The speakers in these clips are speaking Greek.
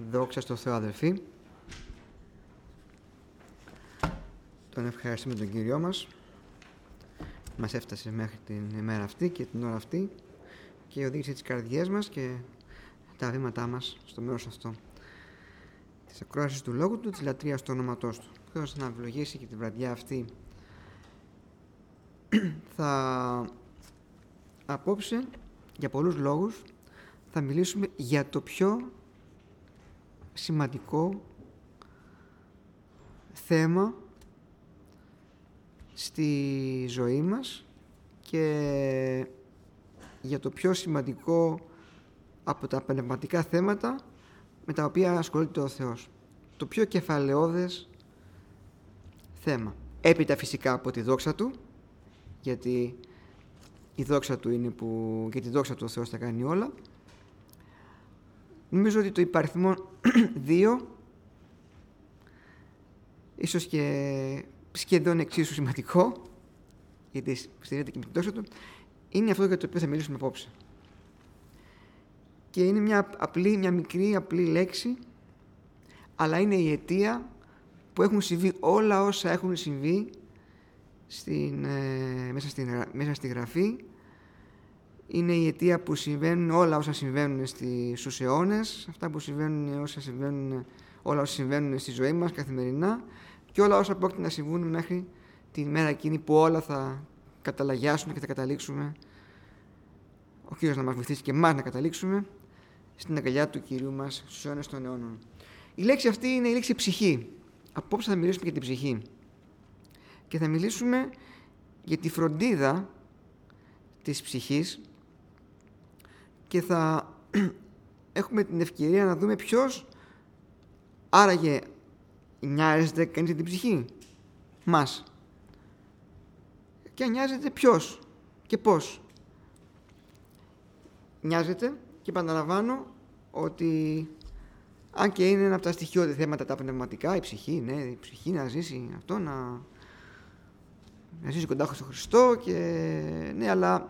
Δόξα στο Θεό, αδελφοί. Τον ευχαριστούμε τον Κύριό μας. Μας έφτασε μέχρι την ημέρα αυτή και την ώρα αυτή και οδήγησε τις καρδιές μας και τα βήματά μας στο μέρος αυτό της ακρόασης του Λόγου Του, της λατρείας του ονόματός Του. Θεός να ευλογήσει και τη βραδιά αυτή. Θα απόψε, για πολλούς λόγους, θα μιλήσουμε για το πιο σημαντικό θέμα στη ζωή μας και για το πιο σημαντικό από τα πνευματικά θέματα με τα οποία ασχολείται ο Θεός. Το πιο κεφαλαιώδες θέμα. Έπειτα φυσικά από τη δόξα Του, γιατί η δόξα Του είναι που για τη δόξα Του ο Θεός τα κάνει όλα. Νομίζω ότι το υπαριθμό 2, ίσως και σχεδόν εξίσου σημαντικό, γιατί στηρίζεται και με την δόξα Του, είναι αυτό για το οποίο θα μιλήσουμε απόψε. Και είναι μια μικρή απλή λέξη, αλλά είναι η αιτία που έχουν συμβεί όλα όσα έχουν συμβεί μέσα στη Γραφή. Είναι η αιτία που συμβαίνουν όλα όσα συμβαίνουν στους αιώνες, αυτά που συμβαίνουν, όλα όσα συμβαίνουν στη ζωή μας καθημερινά και όλα όσα πρόκειται να συμβούν μέχρι την μέρα εκείνη που όλα θα καταλαγιάσουν και θα καταλήξουμε, ο Κύριος να μας βοηθήσει και εμάς να καταλήξουμε στην αγκαλιά του Κυρίου μας στους αιώνες των αιώνων. Η λέξη αυτή είναι η λέξη ψυχή. Απόψε θα μιλήσουμε για την ψυχή και θα μιλήσουμε για τη φροντίδα της ψυχής και θα έχουμε την ευκαιρία να δούμε ποιος άραγε νοιάζεται κανείς για την ψυχή μας και νοιάζεται ποιος και πώς. Νοιάζεται και επαναλαμβάνω ότι αν και είναι ένα από τα στοιχειώδη θέματα τα πνευματικά, η ψυχή, ναι, η ψυχή να ζήσει αυτό, να ζήσει κοντά στον Χριστό και ναι, αλλά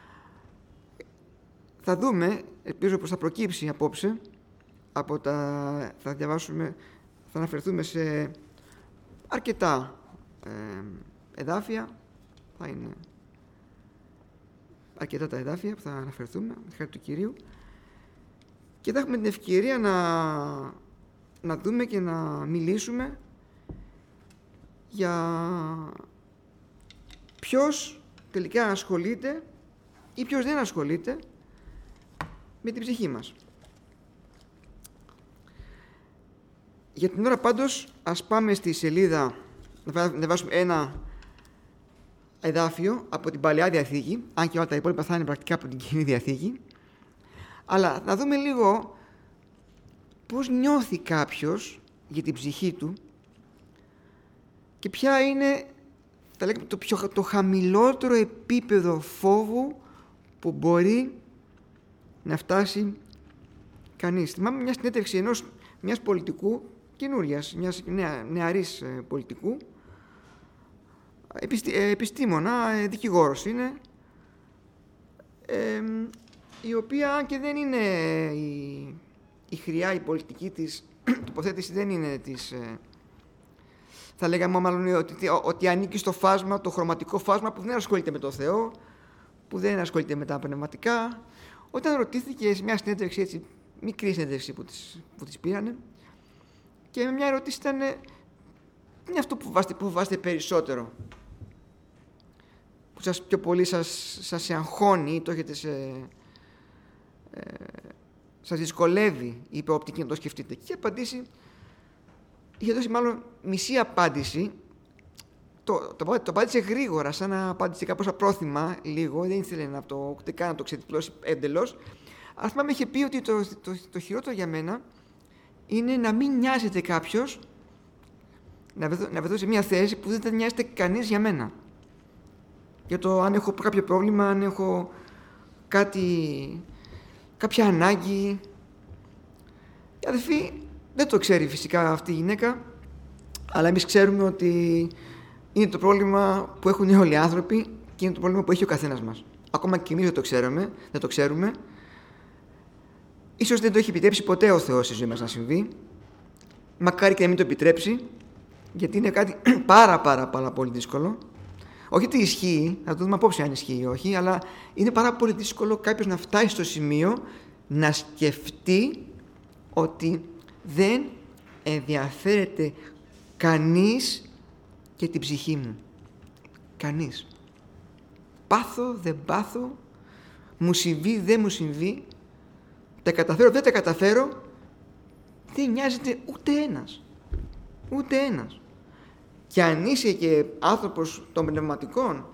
θα δούμε, ελπίζω πως θα προκύψει απόψε από θα διαβάσουμε, θα αναφερθούμε σε αρκετά εδάφια, θα είναι αρκετά τα εδάφια που θα αναφερθούμε με χάρη του Κυρίου και θα έχουμε την ευκαιρία να δούμε και να μιλήσουμε για ποιος τελικά ασχολείται ή ποιος δεν ασχολείται με την ψυχή μας. Για την ώρα πάντως ας πάμε στη σελίδα να βάσουμε ένα εδάφιο από την Παλαιά Διαθήκη, αν και όλα τα υπόλοιπα θα είναι πρακτικά από την Καινή Διαθήκη, αλλά να δούμε λίγο πώς νιώθει κάποιος για την ψυχή του και ποια είναι το χαμηλότερο επίπεδο φόβου που μπορεί να φτάσει κανείς. Θυμάμαι μια συνέντευξη μιας πολιτικού καινούριας, μιας νεαρής πολιτικού, επιστήμονα, δικηγόρος είναι, η οποία, αν και δεν είναι η χρειά, η πολιτική της τοποθέτηση δεν είναι της, θα λέγαμε μάλλον ότι ανήκει στο φάσμα, το χρωματικό φάσμα που δεν ασχολείται με το Θεό, που δεν ασχολείται με τα πνευματικά. Όταν ρωτήθηκε σε μια συνέντευξη, έτσι, μικρή συνέντευξη που της πήρανε, και μια ερώτηση ήταν είναι αυτό που φοβάστε περισσότερο, που πιο πολύ σας αγχώνει, το έχετε σας δυσκολεύει η προοπτική να το σκεφτείτε. Και είχε απαντήσει, είχε δώσει μάλλον μισή απάντηση, το απάντησε γρήγορα, σαν να απάντησε κάπως απρόθυμα λίγο, δεν ήθελε ούτε καν να το ξετυπλώσει εντελώς. Αλλά θυμάμαι είχε πει ότι το χειρότερο για μένα είναι να μην νοιάζεται κάποιος, να βρεθώ σε μια θέση που δεν θα νοιάζεται κανείς για μένα. Για το αν έχω κάποιο πρόβλημα, αν έχω κάποια ανάγκη. Η αδελφή δεν το ξέρει φυσικά αυτή η γυναίκα, αλλά εμείς ξέρουμε ότι είναι το πρόβλημα που έχουν όλοι οι άνθρωποι και είναι το πρόβλημα που έχει ο καθένας μας. Ακόμα και εμείς δεν το ξέρουμε. Ίσως δεν το έχει επιτρέψει ποτέ ο Θεός στη ζωή μας να συμβεί. Μακάρι και να μην το επιτρέψει, γιατί είναι κάτι πάρα πολύ δύσκολο. Όχι ότι ισχύει, θα το δούμε απόψε αν ισχύει ή όχι, αλλά είναι πάρα πολύ δύσκολο κάποιος να φτάσει στο σημείο να σκεφτεί ότι δεν ενδιαφέρεται κανείς και την ψυχή μου. Κανείς. Πάθω, δεν πάθω, μου συμβεί, δεν μου συμβεί, τα καταφέρω, δεν τα καταφέρω, δεν νοιάζεται ούτε ένας. Ούτε ένας. Και αν είσαι και άνθρωπος των πνευματικών,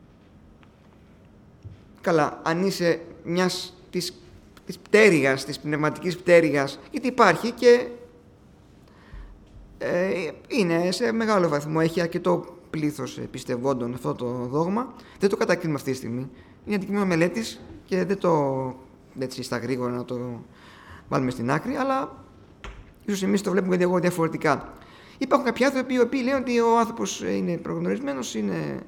καλά, αν είσαι της πτέρυγας, της πνευματικής πτέρυγας, γιατί υπάρχει και είναι σε μεγάλο βαθμό, έχει αρκετό πλήθος πιστευόντων αυτό το δόγμα. Δεν το κατακρίνουμε αυτή τη στιγμή. Είναι αντικείμενο μελέτης και δεν το έτσι στα γρήγορα να το βάλουμε στην άκρη, αλλά ίσως εμείς το βλέπουμε διαφορετικά. Υπάρχουν κάποιοι άνθρωποι οι οποίοι λένε ότι ο άνθρωπος είναι προγνωρισμένος, είναι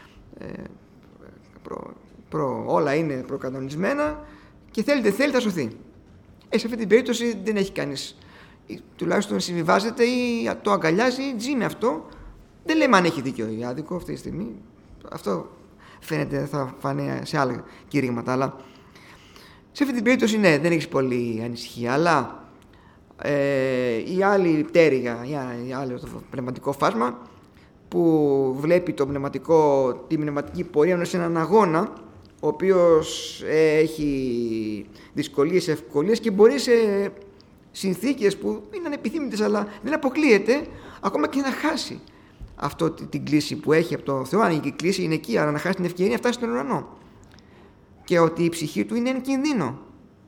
όλα είναι προκανονισμένα και θέλει θα σωθεί. Σε αυτή την περίπτωση δεν έχει κανείς, τουλάχιστον συμβιβάζεται ή το αγκαλιάζει, ζει με αυτό. Δεν λέμε αν έχει δίκιο ή άδικο αυτή τη στιγμή. Αυτό φαίνεται, θα φανεί σε άλλα κηρύγματα, αλλά σε αυτή την περίπτωση ναι, δεν έχεις πολύ ανησυχία. Αλλά η άλλη πτέρυγα, η άλλη το πνευματικό φάσμα που βλέπει τη πνευματική πορεία σε έναν αγώνα, ο οποίος έχει δυσκολίες, ευκολίες και μπορεί σε συνθήκες που είναι ανεπιθύμητες, αλλά δεν αποκλείεται ακόμα και να χάσει αυτό την κλίση που έχει από τον Θεό. Αν η κλίση είναι εκεί, αλλά να χάσει την ευκαιρία να φτάσει στον ουρανό, και ότι η ψυχή του είναι εν κινδύνο.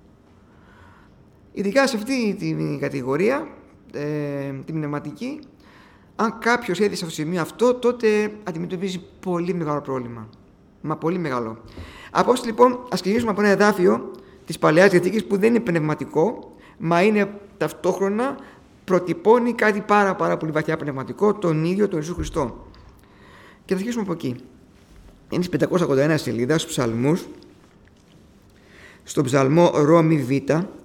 Ειδικά σε αυτή την κατηγορία, την πνευματική, αν κάποιος έρθει στο σημείο αυτό, τότε αντιμετωπίζει πολύ μεγάλο πρόβλημα. Μα πολύ μεγάλο. Απόψε λοιπόν, ας ξεκινήσουμε από ένα εδάφιο της Παλαιάς Διαθήκης που δεν είναι πνευματικό, μα είναι ταυτόχρονα προτυπώνει κάτι πάρα πολύ βαθιά πνευματικό, τον ίδιο τον Ιησού Χριστό. Και θα αρχίσουμε από εκεί. Είναι στις 581 σελίδα στους ψαλμούς, στον ψαλμό Ρο μη Β,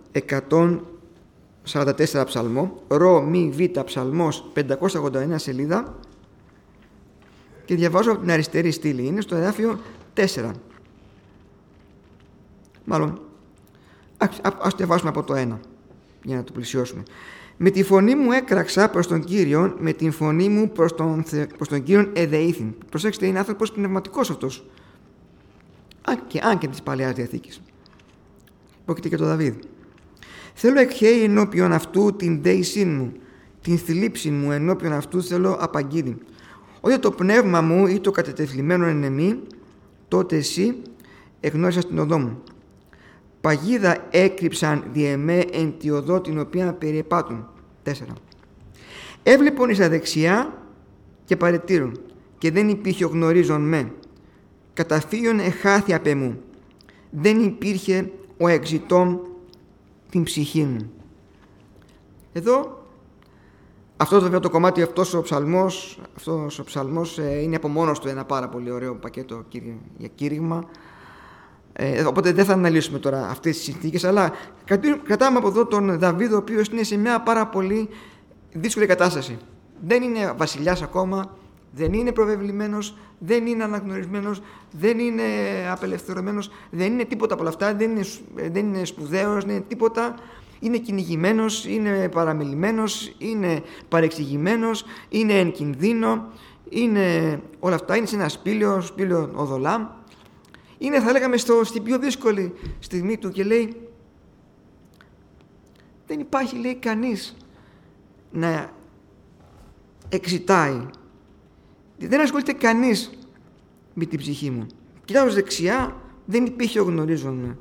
144 ψαλμό, Ρο μη Β ψαλμός, 581 σελίδα, και διαβάζω από την αριστερή στήλη, είναι στο εδάφιο 4. Μάλλον, ας διαβάσουμε από το 1, για να το πλησιώσουμε. Με τη φωνή μου έκραξα προς τον Κύριον, με την φωνή μου προς τον Κύριον εδεήθην. Προσέξτε, είναι άνθρωπος πνευματικός αυτός. Αν και της Παλαιάς Διαθήκης. Πρόκειται και το Δαβίδ. Θέλω εκχέει ενώπιον αυτού την δέησήν μου, την θλίψη μου ενώπιον αυτού θέλω απαγγείλει. Ότι το πνεύμα μου ή το κατετεθλιμμένο εν εμή, τότε εσύ εγνώρισας την οδό μου. Παγίδα έκρυψαν δι' εμέ εν τη οδό την οποία περιεπάτουν. 4. Έβλεπον εις αδεξιά και παρετήρουν, και δεν υπήρχε ο γνωρίζον με. Καταφύγιον εχάθη απ' εμού. Δεν υπήρχε ο εξητών την ψυχή μου. Εδώ, αυτό βέβαια το κομμάτι, αυτός ο ψαλμός είναι από μόνος του ένα πάρα πολύ ωραίο πακέτο για κήρυγμα. Οπότε δεν θα αναλύσουμε τώρα αυτές τις συνθήκες, αλλά κρατάμε από εδώ τον Δαβίδ, ο οποίος είναι σε μια πάρα πολύ δύσκολη κατάσταση. Δεν είναι βασιλιάς ακόμα, δεν είναι προβεβλημένος, δεν είναι αναγνωρισμένος, δεν είναι απελευθερωμένος, δεν είναι τίποτα από όλα αυτά, δεν είναι σπουδαίος, δεν είναι τίποτα. Είναι κυνηγημένος, είναι παραμελημένος, είναι παρεξηγημένος, είναι εν κινδύνο, είναι όλα αυτά, είναι σε ένα σπήλαιο οδολάμ. Είναι, θα λέγαμε, στην πιο δύσκολη στιγμή του και λέει, δεν υπάρχει, λέει, κανείς να εξητάει. Δεν ασχολείται κανείς με την ψυχή μου. Κοιτάω δεξιά, δεν υπήρχε ο γνωρίζον με.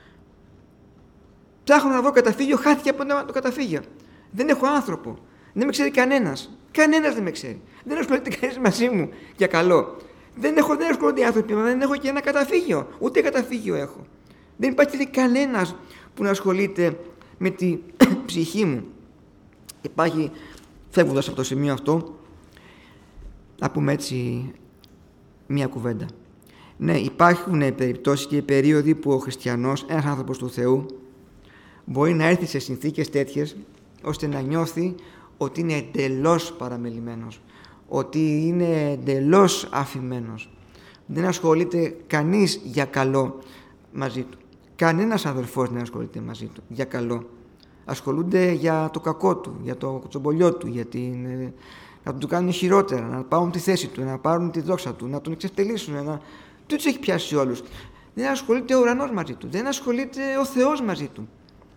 Ψάχνω να δω καταφύγιο, χάθηκε από το καταφύγιο. Δεν έχω άνθρωπο. Δεν με ξέρει κανένας. Κανένας δεν με ξέρει. Δεν ασχολείται κανείς μαζί μου για καλό. Δεν ασχολούνται οι άνθρωποι, μα δεν έχω και ένα καταφύγιο. Ούτε καταφύγιο έχω. Δεν υπάρχει, λέει, κανένας που να ασχολείται με τη ψυχή μου. Υπάρχει, φεύγοντας από το σημείο αυτό, να πούμε έτσι μία κουβέντα. Ναι, υπάρχουν περιπτώσεις και περίοδοι που ο χριστιανός, ένας άνθρωπος του Θεού, μπορεί να έρθει σε συνθήκες τέτοιες ώστε να νιώθει ότι είναι εντελώς παραμελημένος, ότι είναι εντελώς αφημένος. Δεν ασχολείται κανείς για καλό μαζί του. Κανένας αδελφός δεν ασχολείται μαζί του για καλό. Ασχολούνται για το κακό του, για το κοτσομπολιό του, να του κάνουν χειρότερα, να πάρουν τη θέση του, να πάρουν τη δόξα του, να τον εξευτελίσουν. Τι τους έχει πιάσει όλους. Δεν ασχολείται ο ουρανός μαζί του, δεν ασχολείται ο Θεός μαζί του.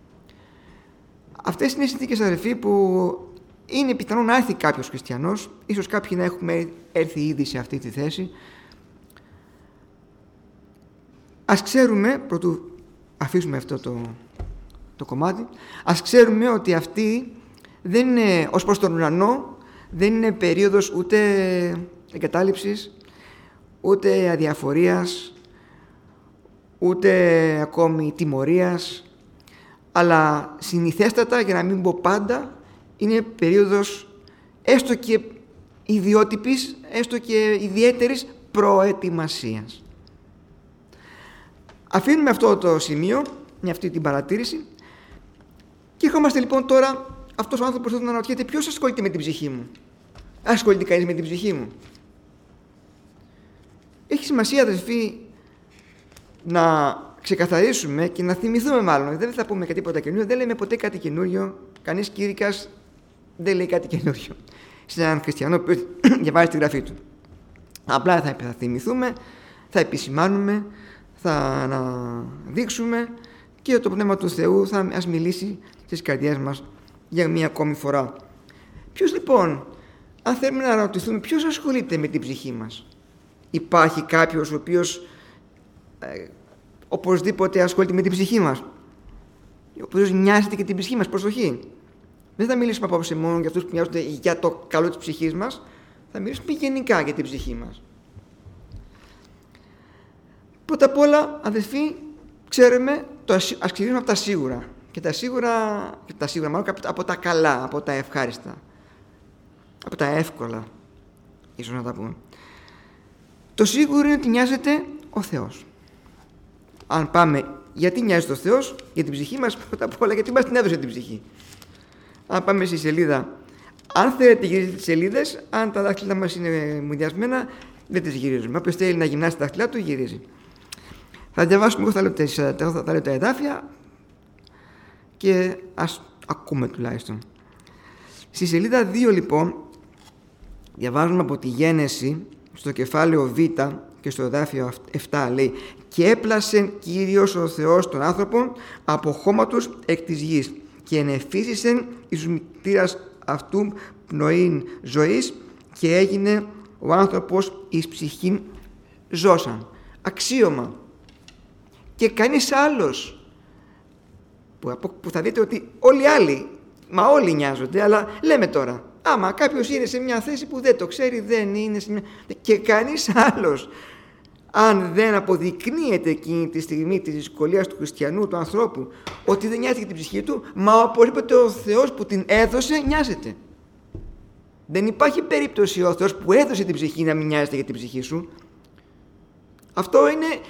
Αυτές είναι οι συνθήκες, αδελφοί, που είναι πιθανό να έρθει κάποιος χριστιανός, ίσως κάποιοι να έχουμε έρθει ήδη σε αυτή τη θέση. Ας ξέρουμε, πρωτού αφήσουμε αυτό το κομμάτι, ας ξέρουμε ότι αυτή δεν είναι, ως προς τον ουρανό, δεν είναι περίοδος ούτε εγκατάλειψης, ούτε αδιαφορίας, ούτε ακόμη τιμωρίας, αλλά συνηθέστατα, για να μην πω πάντα, είναι περίοδος έστω και ιδιότυπης, έστω και ιδιαίτερης προετοιμασίας. Αφήνουμε αυτό το σημείο, με αυτή την παρατήρηση, και ερχόμαστε λοιπόν τώρα, αυτός ο άνθρωπος εδώ να αναρωτιέται ποιος ασχολείται με την ψυχή μου. Ασχολείται κανείς με την ψυχή μου? Έχει σημασία, αδελφοί, να ξεκαθαρίσουμε και να θυμηθούμε, μάλλον. Δεν θα πούμε και τίποτα καινούριο, δεν λέμε ποτέ κάτι καινούριο. Κανείς κήρυκας δεν λέει κάτι καινούριο σε έναν χριστιανό που διαβάζει τη γραφή του. Απλά θα θυμηθούμε, θα επισημάνουμε, θα αναδείξουμε και το Πνεύμα του Θεού θα μας μιλήσει στις καρδιές μας για μία ακόμη φορά. Ποιος λοιπόν, αν θέλουμε να ρωτηθούμε, ποιος ασχολείται με την ψυχή μας? Υπάρχει κάποιος ο οποίος οπωσδήποτε ασχολείται με την ψυχή μας, ο οποίος νοιάζεται και την ψυχή μας? Προσοχή! Δεν θα μιλήσουμε απόψε μόνο για αυτούς που νοιάζονται για το καλό της ψυχής μας, θα μιλήσουμε γενικά για την ψυχή μας. Πρώτα απ' όλα, αδελφοί, ξέρουμε, ας ξεκινήσουμε από τα σίγουρα. Και τα σίγουρα μάλλον από τα καλά, από τα ευχάριστα, από τα εύκολα, ίσως να τα πούμε. Το σίγουρο είναι ότι νοιάζεται ο Θεός. Αν πάμε, γιατί νοιάζεται ο Θεός? Για την ψυχή μας, πρώτα απ' όλα, γιατί μας την έδωσε την ψυχή. Αν πάμε στη σελίδα, αν θέλετε γυρίζετε τις σελίδες, αν τα δάχτυλα μας είναι μουδιασμένα, δεν τις γυρίζουμε. Όποιος θέλει να γυμνάσει τα δάχτυλά του, γυρίζει. Θα διαβάσουμε, εγώ θα λέω τα εδάφια και ας ακούμε τουλάχιστον. Στη σελίδα 2 λοιπόν διαβάζουμε από τη Γένεση στο κεφάλαιο Β και στο εδάφιο 7, λέει: «Και έπλασε Κύριος ο Θεός των άνθρωπων από χώματος εκ της γης και ενεφύσισεν εις μητήρας αυτού πνοήν ζωής και έγινε ο άνθρωπος εις ψυχήν ζώσαν». Αξίωμα. Και κανείς άλλος, που θα δείτε ότι όλοι οι άλλοι, μα όλοι νοιάζονται, αλλά λέμε τώρα, άμα κάποιος είναι σε μια θέση που δεν το ξέρει, δεν είναι σε μια... και κανείς άλλος, αν δεν αποδεικνύεται εκείνη τη στιγμή της δυσκολίας του χριστιανού, του ανθρώπου, ότι δεν νοιάζεται για την ψυχή του, μα οπωσδήποτε ο Θεός που την έδωσε νοιάζεται. Δεν υπάρχει περίπτωση ο Θεός που έδωσε την ψυχή να μην νοιάζεται για την ψυχή σου. Αυτό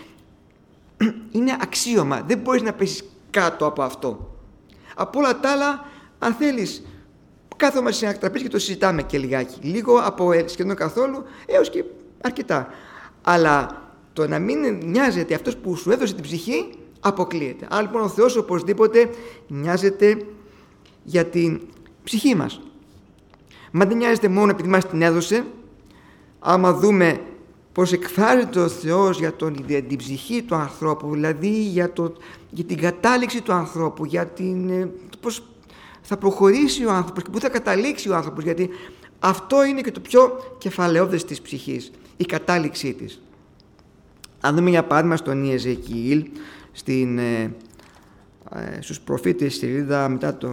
είναι αξίωμα. Δεν μπορείς να πέσεις κάτω από αυτό. Από όλα τα άλλα, αν θέλεις, κάθομαι σε ένα τραπέζι και το συζητάμε και λιγάκι. Λίγο, από σχεδόν καθόλου, έως και αρκετά. Αλλά το να μην νοιάζεται αυτός που σου έδωσε την ψυχή, αποκλείεται. Άρα λοιπόν ο Θεός οπωσδήποτε νοιάζεται για την ψυχή μας. Μα δεν νοιάζεται μόνο επειδή μας την έδωσε. Άμα δούμε πως εκφράζεται ο Θεός για την ψυχή του ανθρώπου, δηλαδή για την κατάληξη του ανθρώπου, για πώς θα προχωρήσει ο άνθρωπος και πού θα καταλήξει ο άνθρωπος, γιατί αυτό είναι και το πιο κεφαλαιώδες της ψυχής, η κατάληξή της. Αν δούμε για παράδειγμα στον Ιεζεκιήλ, στους προφήτες, στη σελίδα μετά το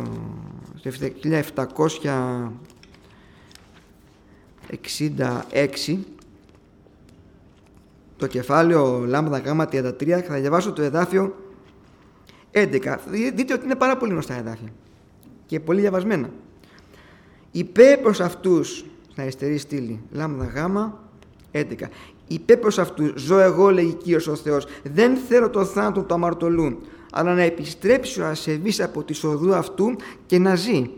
1766, το κεφάλαιο λάμδα γάμα 33, θα διαβάσω το εδάφιο 11. Δείτε ότι είναι πάρα πολύ γνωστά εδάφια και πολύ διαβασμένα. «Είπε προς αυτούς», στην αριστερή στήλη, λάμδα γάμα 11. «Είπε προς αυτούς, ζω εγώ, λέγει Κύριος ο Θεός, δεν θέλω το θάνατο του αμαρτωλού, αλλά να επιστρέψει ο ασεβής από τη οδού αυτού και να ζει.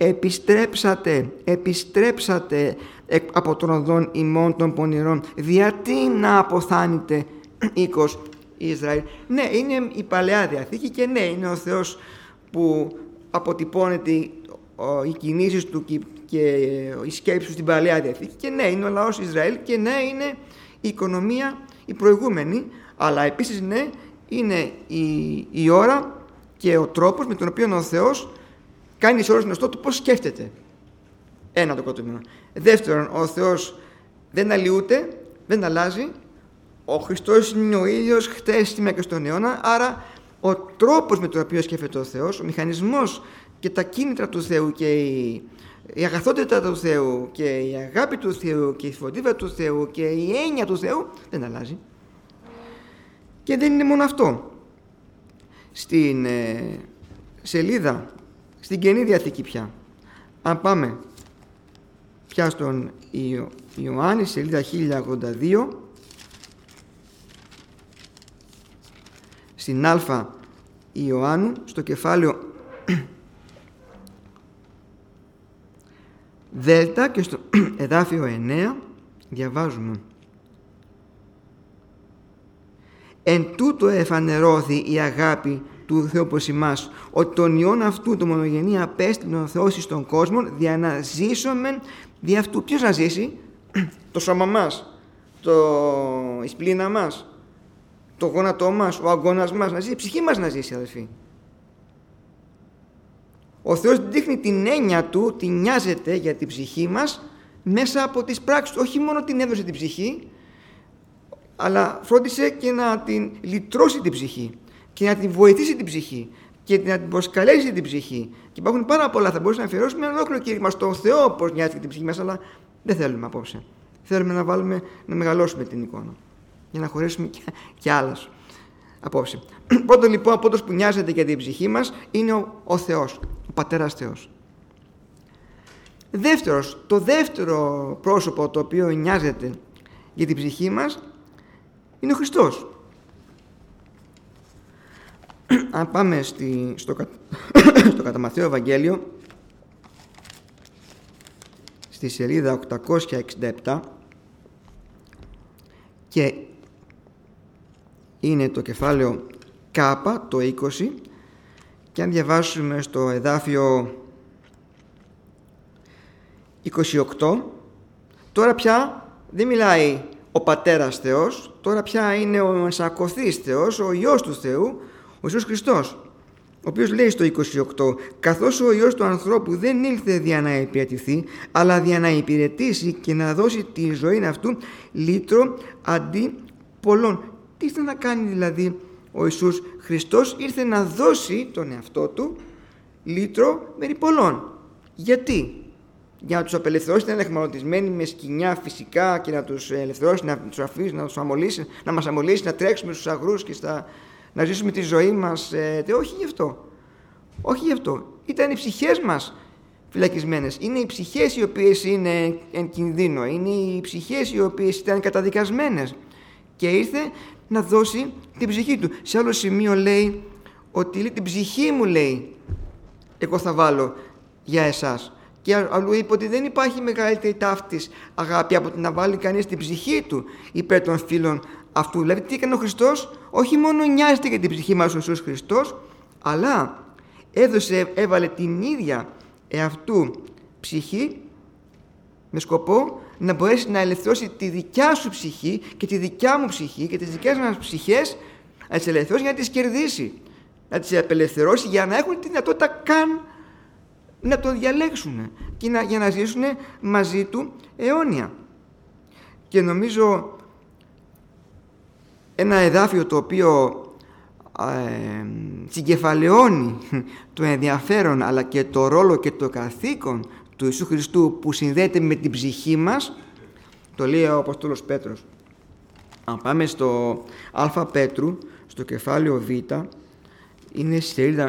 Επιστρέψατε από των οδών ημών των πονηρών, γιατί να αποθάνετε οίκος Ισραήλ. Ναι, είναι η Παλαιά Διαθήκη και ναι, είναι ο Θεός που αποτυπώνεται οι κινήσεις του και οι σκέψεις του στην Παλαιά Διαθήκη και ναι, είναι ο λαός Ισραήλ και ναι, είναι η οικονομία η προηγούμενη, αλλά επίσης ναι, είναι η ώρα και ο τρόπος με τον οποίο ο Θεός κάνει σε όλους γνωστό του πώς σκέφτεται. Ένα το πρώτο μήνυμα. Δεύτερον, ο Θεός δεν αλλοιούται, δεν αλλάζει. Ο Χριστός είναι ο ίδιος χτες, σήμερα και στον αιώνα, άρα ο τρόπος με τον οποίο σκέφτεται ο Θεός, ο μηχανισμός και τα κίνητρα του Θεού και η αγαθότητα του Θεού και η αγάπη του Θεού και η φροντίδα του Θεού και η έννοια του Θεού δεν αλλάζει. Και δεν είναι μόνο αυτό. Στην σελίδα, στην Καινή Διαθήκη πια, αν πάμε πια στον Ιωάννη, σελίδα 1082, στην Α Ιωάννου, στο κεφάλαιο Δέλτα και στο εδάφιο 9 διαβάζουμε: «Εν τούτο εφανερώθη η αγάπη του Θεού προς ημάς, ότι τον Υιόν αυτού το μονογενή απέστειλε ο Θεός εις τον κόσμο, δια να ζήσομεν δι' αυτού». Ποιος να ζήσει? Το σώμα μας, η σπλήνα μας, το γόνατό μας, ο αγώνας μας, να ζήσει, η ψυχή μας να ζήσει, αδελφοί. Ο Θεός δείχνει την έννοια του, την νοιάζεται για την ψυχή μας μέσα από τις πράξεις του. Όχι μόνο την έδωσε την ψυχή, αλλά φρόντισε και να την λυτρώσει την ψυχή και να την βοηθήσει την ψυχή και να την προσκαλέσει την ψυχή. Και υπάρχουν πάρα πολλά, θα μπορούσαμε να αφιερώσουμε ένα ολόκληρο κήρυγμα στον Θεό πώς νοιάζεται την ψυχή μας, αλλά δεν θέλουμε απόψε. Θέλουμε να μεγαλώσουμε την εικόνα για να χωρέσουμε και άλλες απόψε. Πρώτον λοιπόν, από αυτός που νοιάζεται για την ψυχή μας είναι ο Θεός, ο Πατέρας Θεός. Δεύτερος, το δεύτερο πρόσωπο το οποίο νοιάζεται για την ψυχή μας είναι ο Χριστός. Αν πάμε στο κατά Μαθαίο Ευαγγέλιο, στη σελίδα 867, και είναι το κεφάλαιο Κάπα, το 20, και αν διαβάσουμε στο εδάφιο 28, τώρα πια δεν μιλάει ο Πατέρας Θεός, τώρα πια είναι ο ενσακωθής Θεός, ο Υιός του Θεού, ο Ιησούς Χριστός, ο οποίος λέει στο 28: «Καθώς ο Υιός του ανθρώπου δεν ήλθε δια να υπηρετηθεί, αλλά δια να υπηρετήσει και να δώσει τη ζωή αυτού λύτρο αντί πολλών». Τι ήρθε να κάνει δηλαδή ο Ιησούς Χριστός? Ήρθε να δώσει τον εαυτό του λύτρο περί πολλών. Γιατί? Για να τους απελευθερώσει, να είναι εχμαλωτισμένοι με σκοινιά φυσικά και να τους ελευθερώσει, να τους αφήσει, να τους αμολύσει, να μας αμολύσει, να τρέξουμε στους αγρούς και να ζήσουμε τη ζωή μας. Όχι γι' αυτό. Όχι γι' αυτό. Ήταν οι ψυχές μας φυλακισμένες. Είναι οι ψυχές οι οποίες είναι εν κινδύνο. Είναι οι ψυχές οι οποίες ήταν καταδικασμένες. Και ήρθε να δώσει την ψυχή του. Σε άλλο σημείο λέει ότι την ψυχή μου, λέει, εγώ θα βάλω για εσάς. Και αλλού είπε ότι δεν υπάρχει μεγαλύτερη ταύτης αγάπη από το να βάλει κανείς την ψυχή του υπέρ των φίλων αυτού. Δηλαδή τι έκανε ο Χριστός? Όχι μόνο νοιάζεται για την ψυχή μας ο Ιησούς Χριστός, αλλά έβαλε την ίδια εαυτού ψυχή με σκοπό να μπορέσει να ελευθερώσει τη δικιά σου ψυχή και τη δικιά μου ψυχή και τις δικές μας ψυχές, να τις ελευθερώσει για να τις κερδίσει, να τις απελευθερώσει για να έχουν τη δυνατότητα καν να τον διαλέξουν και για να ζήσουν μαζί του αιώνια. Και νομίζω ένα εδάφιο το οποίο συγκεφαλαιώνει το ενδιαφέρον αλλά και το ρόλο και το καθήκον του Ιησού Χριστού που συνδέεται με την ψυχή μας, το λέει ο Απόστολος Πέτρος. Αν πάμε στο Α Πέτρου, στο κεφάλαιο Β, είναι στη σελίδα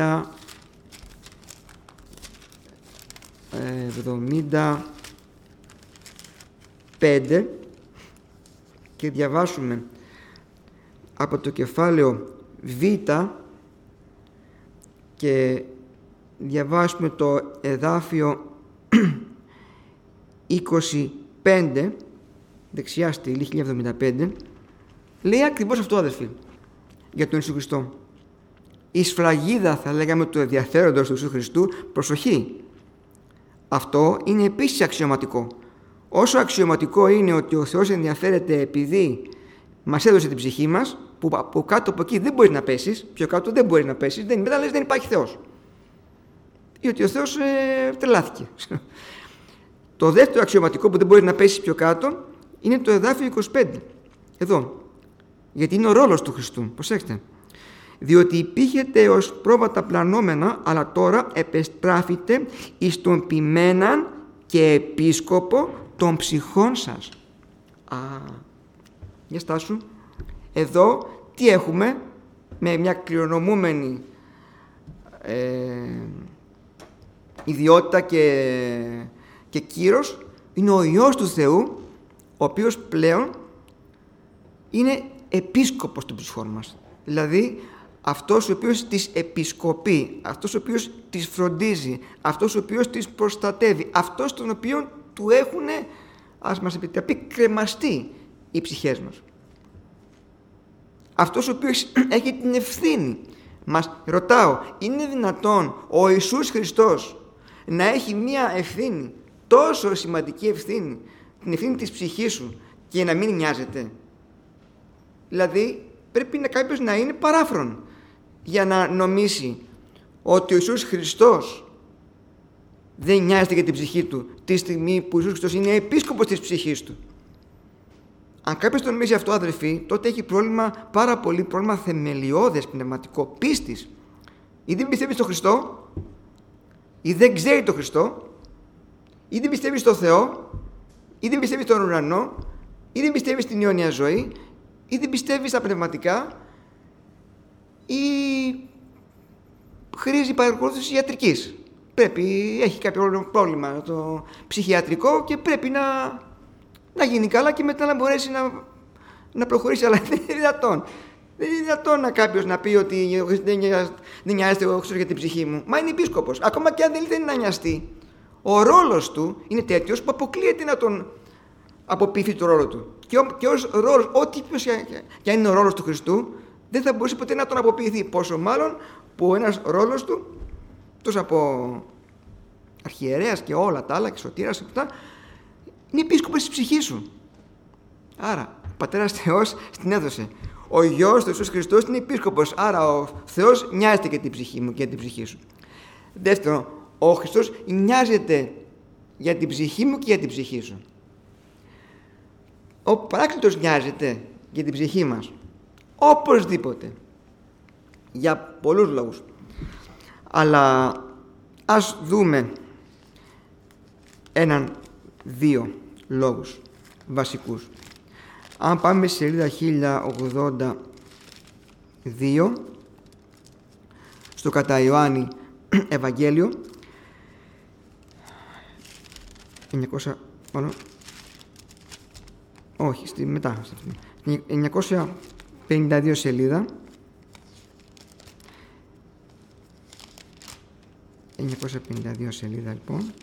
1075 και διαβάσουμε από το κεφάλαιο Β και διαβάσουμε το εδάφιο 25, δεξιά στη 1075, λέει ακριβώς αυτό, αδελφοί, για τον Ιησού Χριστό. Η σφραγίδα, θα λέγαμε, του ενδιαφέροντος του Ιησού Χριστού, προσοχή. Αυτό είναι επίσης αξιωματικό. Όσο αξιωματικό είναι ότι ο Θεός ενδιαφέρεται επειδή μας έδωσε την ψυχή μας, που από κάτω από εκεί δεν μπορείς να πέσεις, πιο κάτω δεν μπορείς να πέσεις, μετά λες δεν υπάρχει Θεός. Ή ότι ο Θεός τρελάθηκε. Το δεύτερο αξιωματικό που δεν μπορείς να πέσεις πιο κάτω είναι το εδάφιο 25. Εδώ. Γιατί είναι ο ρόλος του Χριστού. Προσέξτε. Διότι υπήρχετε ως πρόβατα πλανόμενα, αλλά τώρα επεστράφητε εις τον ποιμέναν και επίσκοπο των ψυχών σας. Για στάσου. Εδώ τι έχουμε, με μια κληρονομούμενη ιδιότητα και κύρος, είναι ο Υιός του Θεού, ο οποίος πλέον είναι επίσκοπος των ψυχών μας. Δηλαδή αυτός ο οποίος τις επισκοπεί, αυτός ο οποίος τις φροντίζει, αυτός ο οποίος τις προστατεύει, αυτός τον οποίο του έχουν, ας μας επιτραπεί, κρεμαστεί οι ψυχές μας. Αυτός ο οποίος έχει την ευθύνη. Μας ρωτάω, είναι δυνατόν ο Ιησούς Χριστός να έχει μία ευθύνη, τόσο σημαντική ευθύνη, την ευθύνη της ψυχής σου, και να μην νοιάζεται? Δηλαδή πρέπει κάποιος να είναι παράφρον για να νομίσει ότι ο Ιησούς Χριστός δεν νοιάζεται για την ψυχή του τη στιγμή που ο Ιησούς Χριστός είναι επίσκοπος της ψυχής του. Αν κάποιος το νομίζει αυτό, αδελφοί, τότε έχει πρόβλημα, πάρα πολύ πρόβλημα θεμελιώδες πνευματικό, πίστης. Ή δεν πιστεύει στον Χριστό, ή δεν ξέρει τον Χριστό, ή δεν πιστεύει στον Θεό, ή δεν πιστεύει στον ουρανό, ή δεν πιστεύει στην αιώνια ζωή, ή δεν πιστεύει στα πνευματικά, ή χρήζει παρακολούθηση ιατρικής. Έχει κάποιο πρόβλημα το ψυχιατρικό και πρέπει να γίνει καλά και μετά να μπορέσει να προχωρήσει. Αλλά δεν είναι δυνατόν. Δεν είναι δυνατόν να κάποιος να πει ότι δεν νοιάζεται ο Χριστός για την ψυχή μου. Μα είναι επίσκοπος. Ακόμα και αν δεν θέλει να νοιαστεί, ο ρόλος του είναι τέτοιος που αποκλείεται να τον αποποιηθεί το ρόλο του. Και ως ρόλος, ό,τι και αν είναι ο ρόλος του Χριστού, δεν θα μπορούσε ποτέ να τον αποποιηθεί. Πόσο μάλλον που ένας ρόλος του, τόσο από αρχιερέας και όλα τα άλλα, και σωτήρας και αυτά, είναι επίσκοπος της ψυχής σου. Άρα, ο Πατέρας Θεός την έδωσε. Ο Υιός του Ιησούς Χριστός είναι επίσκοπος. Άρα, ο Θεός νοιάζεται για την ψυχή μου και για την ψυχή σου. Δεύτερον, ο Χριστός νοιάζεται για την ψυχή μου και για την ψυχή σου. Ο Παράκλητος νοιάζεται για την ψυχή μας. Οπωσδήποτε. Για πολλούς λόγους. Αλλά ας δούμε δύο λόγους βασικούς. Αν πάμε στη σελίδα 1082 στο κατά Ιωάννη Ευαγγέλιο, 952 σελίδα, 952 σελίδα λοιπόν,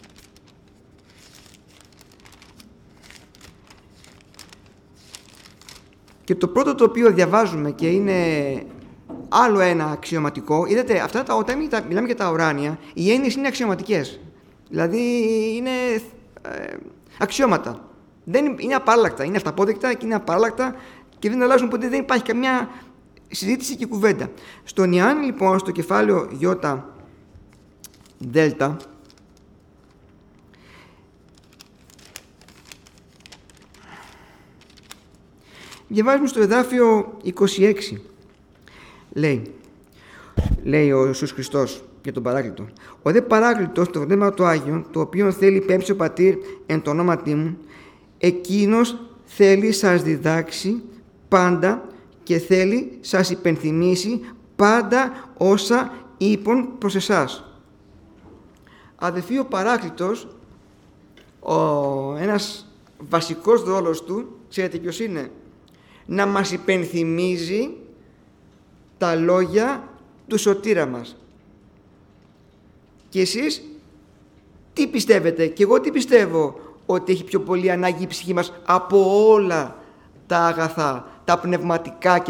και το πρώτο το οποίο διαβάζουμε και είναι άλλο ένα αξιωματικό. Είδατε, αυτά όταν μιλάμε για τα ουράνια, οι έννοιες είναι αξιωματικές. Δηλαδή είναι αξιώματα. Είναι απάλλακτα, είναι αυταπόδεκτα και είναι απάλλακτα και δεν αλλάζουν ποτέ, δεν υπάρχει καμιά συζήτηση και κουβέντα. Στον Ιωάννη λοιπόν, στο κεφάλαιο Ι Δέλτα, διαβάζουμε στο εδάφιο 26. Λέει ο Ιησούς Χριστός για τον Παράκλητο. Ο δε Παράκλητος, το Πνεύμα του Άγιον, το οποίο θέλει πέμψει ο Πατήρ εν το ονόματί μου, εκείνος θέλει σας διδάξει πάντα και θέλει σας υπενθυμίσει πάντα όσα είπων προς εσάς. Αδελφοί, ο Παράκλητος, ένας βασικός ρόλος του, ξέρετε ποιος είναι? Να μας υπενθυμίζει τα λόγια του σωτήρα μας. Και εσείς τι πιστεύετε? Και εγώ τι πιστεύω? Ότι έχει πιο πολύ ανάγκη η ψυχή μας από όλα τα αγαθά, τα πνευματικά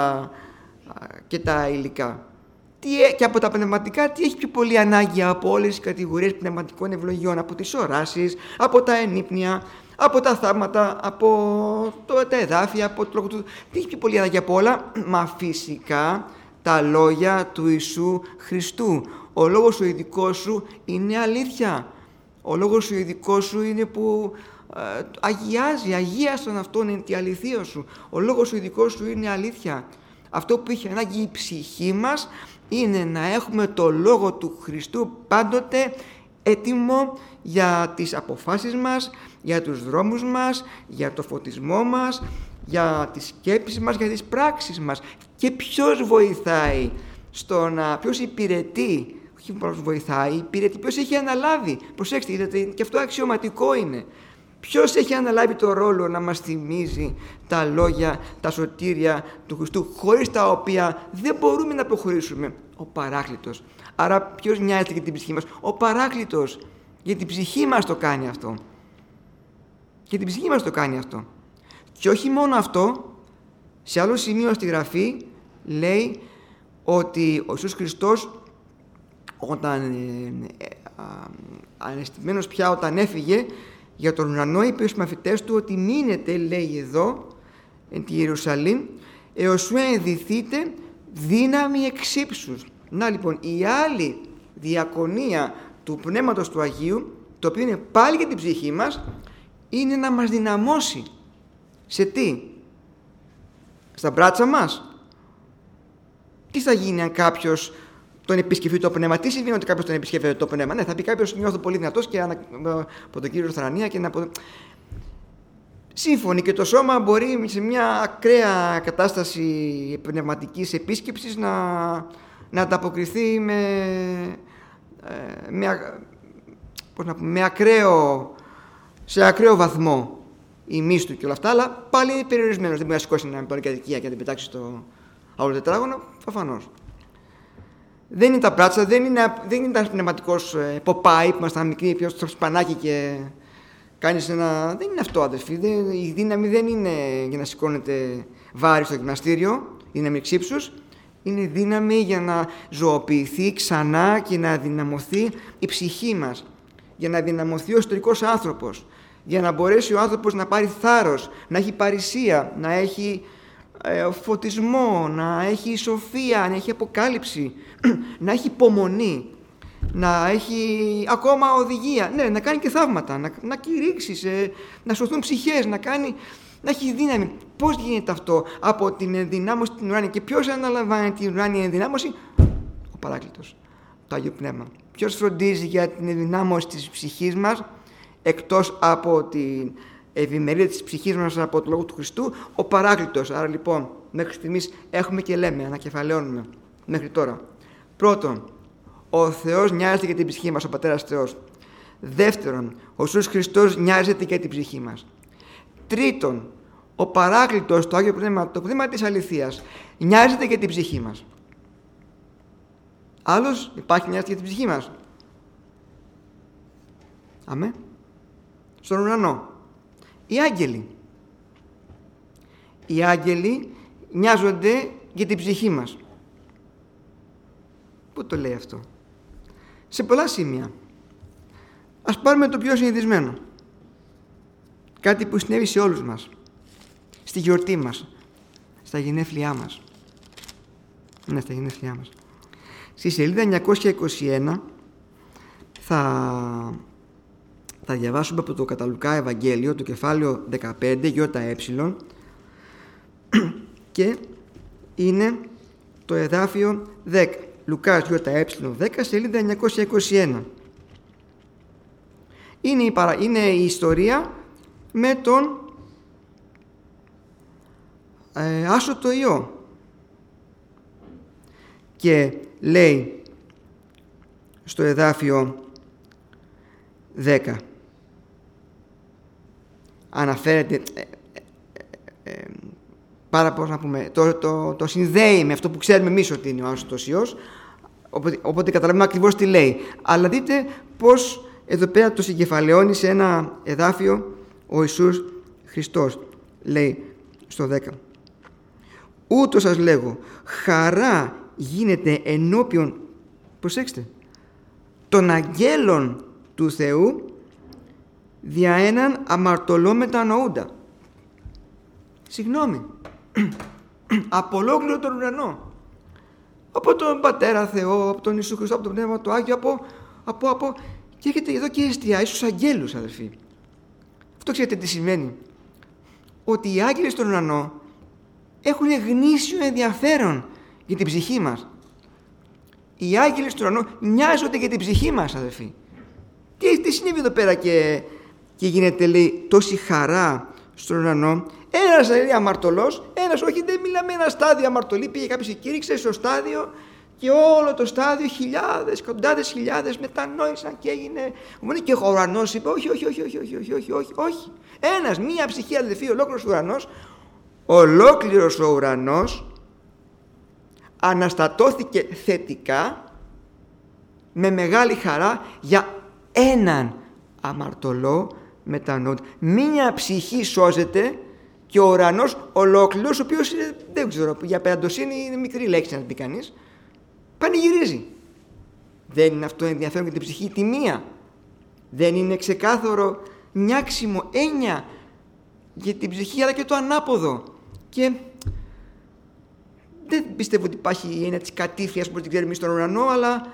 και τα υλικά. Και από τα πνευματικά τι έχει πιο πολύ ανάγκη από όλες τις κατηγορίες πνευματικών ευλογιών, από τις οράσεις, από τα ενύπνια, από τα θαύματα, από τα εδάφια, από το λόγο του. Τι έχει πιο πολύ ανάγκη από όλα? Μα φυσικά τα λόγια του Ιησού Χριστού. Ο λόγος ο ειδικός σου είναι αλήθεια. Ο λόγος ο ειδικός σου είναι που αγιάζει, αγίασαν αυτόν είναι τη αληθεία σου. Ο λόγος ο ειδικός σου είναι αλήθεια. Αυτό που έχει ανάγκη η ψυχή μας είναι να έχουμε το λόγο του Χριστού πάντοτε έτοιμο για τις αποφάσεις μας, για τους δρόμους μας, για το φωτισμό μας, για τις σκέψεις μας, για τις πράξεις μας. Και ποιος βοηθάει ποιος υπηρετεί, όχι ποιος βοηθάει, υπηρετεί, ποιος έχει αναλάβει. Προσέξτε, είδατε, και αυτό αξιωματικό είναι. Ποιος έχει αναλάβει το ρόλο να μας θυμίζει τα λόγια, τα σωτήρια του Χριστού, χωρίς τα οποία δεν μπορούμε να προχωρήσουμε? Ο Παράκλητος. Άρα ποιος νοιάζεται για την ψυχή μας? Ο Παράκλητος. Για την ψυχή μας το κάνει αυτό. Για την ψυχή μας το κάνει αυτό. Και όχι μόνο αυτό, σε άλλο σημείο στη Γραφή λέει ότι ο Ιησούς Χριστός, όταν αναισθημένος πια, όταν έφυγε για τον ουρανό, είπε στους μαθητές του ότι μείνετε, λέει εδώ, εν τη Ιερουσαλήμ, έως σου ενδυθείτε δύναμη εξύψους. Να λοιπόν, η άλλη διακονία του Πνεύματος του Αγίου, το οποίο είναι πάλι για την ψυχή μας, είναι να μας δυναμώσει. Σε τι? Στα μπράτσα μας? Τι θα γίνει αν κάποιος τον επισκεφτεί το πνεύμα? Τι συμβαίνει ότι κάποιος τον επισκέφτεται το πνεύμα? Ναι, θα πει κάποιος, νιώθω πολύ δυνατός και από τον Κύριο Θρανία και σύμφωνοι, και το σώμα μπορεί σε μια ακραία κατάσταση πνευματικής επίσκεψης να ανταποκριθεί σε ακραίο βαθμό η μίστη του και όλα αυτά, αλλά πάλι είναι περιορισμένος. Δεν μπορεί να σηκώσει ένα πολυκατοικία και να την πετάξει στο άλλο τετράγωνο, προφανώς. Δεν είναι τα πράτσα, δεν είναι ένα πνευματικός ποπάι που ήμασταν μικροί, ποιος στο σπανάκι και κάνεις ένα. Δεν είναι αυτό, αδερφοί. Η δύναμη δεν είναι για να σηκώνεται βάρη στο γυμναστήριο, η δύναμη ξύψους. Είναι δύναμη για να ζωοποιηθεί ξανά και να δυναμωθεί η ψυχή μας, για να δυναμωθεί ο εσωτερικός άνθρωπος, για να μπορέσει ο άνθρωπος να πάρει θάρρος, να έχει παρησία, να έχει φωτισμό, να έχει σοφία, να έχει αποκάλυψη, να έχει υπομονή, να έχει ακόμα οδηγία, ναι, να κάνει και θαύματα, να κηρύξει, να σωθούν ψυχές, να έχει δύναμη. Πώς γίνεται αυτό? Από την ενδυνάμωση την ουράνια. Και ποιος αναλαμβάνει την ουράνια ενδυνάμωση? Ο Παράκλητος, το Άγιο Πνεύμα. Ποιος φροντίζει για την ενδυνάμωση της ψυχής μας, εκτός από την ευημερία της ψυχής μας από το Λόγο του Χριστού? Ο Παράκλητος. Άρα λοιπόν, μέχρι στιγμής έχουμε και λέμε, ανακεφαλαιώνουμε μέχρι τώρα. Πρώτον, ο Θεός νοιάζεται για την ψυχή μας, ο Πατέρας Θεός. Δεύτερον, ο Ιησούς Χριστός νοιάζεται για την ψυχή μας. Τρίτον, ο Παράκλητος, το Άγιο Πνεύμα, το Πνεύμα της αληθείας, νοιάζεται για την ψυχή μας. Άλλος υπάρχει νοιάζεται για την ψυχή μας? Αμέ. Στον ουρανό. Οι άγγελοι. Οι άγγελοι νοιάζονται για την ψυχή μας. Πού το λέει αυτό? Σε πολλά σημεία. Ας πάρουμε το πιο συνηθισμένο. Κάτι που συνέβη σε όλους μας. Στη γιορτή μας. Στα γενέθλιά μας. Ναι, στα γενέθλιά μας. Στη σελίδα 921 θα διαβάσουμε από το Καταλουκά Ευαγγέλιο, το κεφάλαιο 15, ΙΕ, και είναι το εδάφιο 10. Λουκάς ΙΕ 10, σελίδα 921. Είναι η ιστορία με τον άσωτο ιό. Και λέει στο εδάφιο 10, αναφέρεται πώς να πούμε, το συνδέει με αυτό που ξέρουμε εμείς ότι είναι ο άσωτος ιός, Οπότε καταλαβαίνουμε ακριβώς τι λέει. Αλλά δείτε πώς εδώ πέρα το συγκεφαλαιώνει σε ένα εδάφιο ο Ιησούς Χριστός. Λέει στο 10. Ούτως σας λέγω, χαρά γίνεται ενώπιον, προσέξτε, των αγγέλων του Θεού δια έναν αμαρτωλό μετανοούντα. Συγγνώμη, από ολόκληρο τον ουρανό, από τον Πατέρα Θεό, από τον Ιησού Χριστό, από τον Πνεύμα του Άγιο, από και έχετε εδώ και εστιάζει στους αγγέλους, αδελφοί. Αυτό ξέρετε τι σημαίνει? Ότι οι άγγελοι στον ουρανό έχουν γνήσιο ενδιαφέρον για την ψυχή μας. Οι άγγελοι στον ουρανό νοιάζονται για την ψυχή μας, αδελφοί. Τι συνέβη εδώ πέρα και γίνεται, λέει, τόση χαρά στον ουρανό? Ένας, λέει, αμαρτωλός, ένας, όχι, δεν μιλάμε ένα στάδιο αμαρτωλή, πήγε κάποιος και κήρυξε στο στάδιο και όλο το στάδιο χιλιάδες, εκατοντάδες χιλιάδες μετανόησαν και έγινε. Και ο ουρανός είπε όχι. Ένας, μία ψυχή, αδελφοί, ολόκληρος ο ουρανός αναστατώθηκε θετικά με μεγάλη χαρά για έναν αμαρτωλό μετανόητη. Μία ψυχή σώζεται και ο ουρανός ολόκληρος, ο οποίος είναι, δεν ξέρω, για πεντοσύνη είναι μικρή λέξη να την πει κανείς, πανηγυρίζει. Δεν είναι αυτό ενδιαφέρον για την ψυχή τη μία? Δεν είναι ξεκάθαρο νιάξιμο έννοια για την ψυχή, αλλά και το ανάποδο? Και δεν πιστεύω ότι υπάρχει η έννοια της κατήφιας που την ξέρουμε εμείς στον ουρανό, αλλά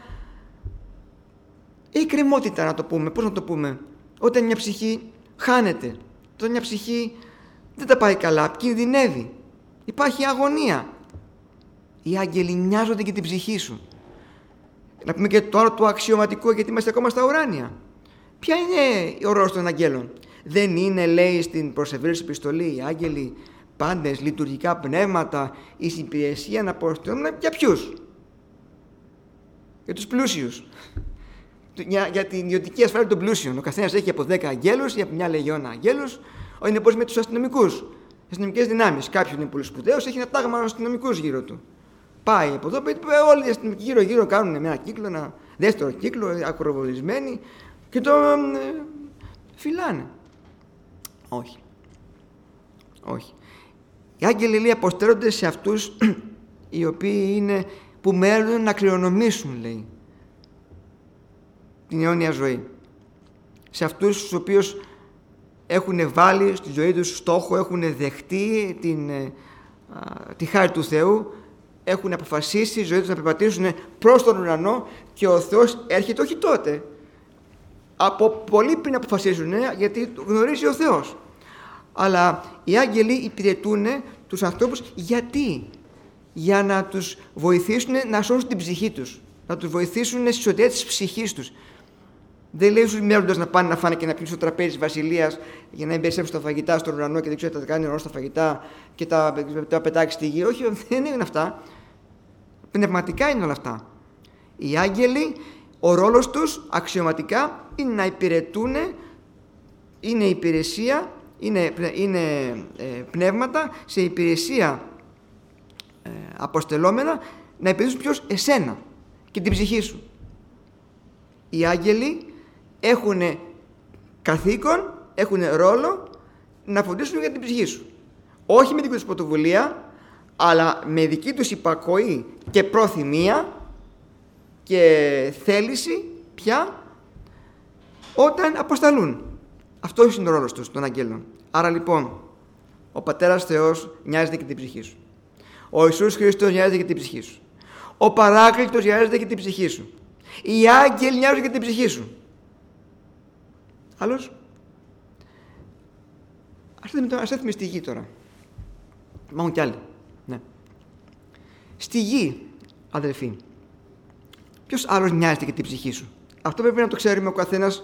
η κρεμότητα, να το πούμε. Πώς να το πούμε? Όταν μια ψυχή χάνεται, όταν μια ψυχή δεν τα πάει καλά, κινδυνεύει, υπάρχει αγωνία. Οι άγγελοι νοιάζονται και την ψυχή σου. Να πούμε και τώρα το αξιωματικό, γιατί είμαστε ακόμα στα ουράνια. Ποια είναι ο ρόλος των αγγέλων? Δεν είναι, λέει στην προς Εβραίους επιστολή, οι άγγελοι πάντες λειτουργικά πνεύματα, η υπηρεσία να αποστελούν? Για ποιους? Για τους πλούσιους. Για την ιδιωτική ασφάλεια των πλούσιων. Ο καθένας έχει από 10 αγγέλους ή από μια λεγιώνα αγγέλους. Είναι πώς με τους αστυνομικούς, αστυνομικές δυνάμεις. Κάποιον είναι πολύ σπουδαίος, έχει ένα τάγμα αστυνομικούς γύρω του. Πάει από εδώ, όλοι οι αστυνομικοί γύρω-γύρω κάνουν ένα κύκλο, ένα δεύτερο κύκλο, ακροβολισμένοι και το φυλάνε. Όχι. Όχι. Οι άγγελοι, λέει, αποστέλλονται σε αυτούς οι οποίοι είναι, που μένουν να κληρονομήσουν, λέει, την αιώνια ζωή. Σε αυτούς τους οποίους έχουν βάλει στη ζωή τους στόχο, έχουν δεχτεί τη χάρη του Θεού, έχουν αποφασίσει τη ζωή τους να περπατήσουν προς τον ουρανό και ο Θεός έρχεται όχι τότε, από πολύ πριν αποφασίζουν, γιατί γνωρίζει ο Θεός. Αλλά οι άγγελοι υπηρετούν τους ανθρώπους γιατί? Για να τους βοηθήσουν να σώσουν την ψυχή τους, να τους βοηθήσουν στη σωτηρία της ψυχής τους. Δεν λέει στους μένοντες να πάνε να φάνε και να πίνουν στο τραπέζι της βασιλείας για να εμπερισέψουν τα φαγητά στον ουρανό και δεν ξέρω τι θα κάνει ο ουρανός στα φαγητά και τα πετάξει στη γη. Όχι, δεν είναι αυτά. Πνευματικά είναι όλα αυτά. Οι άγγελοι, ο ρόλος τους αξιωματικά είναι να υπηρετούν, είναι υπηρεσία, είναι πνεύματα σε υπηρεσία αποστελόμενα να υπηρετήσουν ποιος? Εσένα και την ψυχή σου. Οι άγγελοι έχουν καθήκον, έχουν ρόλο να φροντίσουν για την ψυχή σου. Όχι με δική τους πρωτοβουλία, αλλά με δική τους υπακοή και προθυμία και θέληση πια όταν αποσταλούν. Αυτός είναι ο ρόλος τους, των αγγέλων. Άρα λοιπόν, ο Πατέρας Θεός νοιάζεται και την ψυχή σου. Ο Ιησούς Χριστός νοιάζεται και την ψυχή σου. Ο Παράκλητος νοιάζεται και την ψυχή σου. Οι άγγελοι νοιάζονται και την ψυχή σου. Άλλος? Ας έρθουμε στη γη τώρα. Μάλλον κι άλλοι. Ναι. Στη γη, αδελφοί, ποιος άλλος νοιάζεται και την ψυχή σου? Αυτό πρέπει να το ξέρουμε ο καθένας.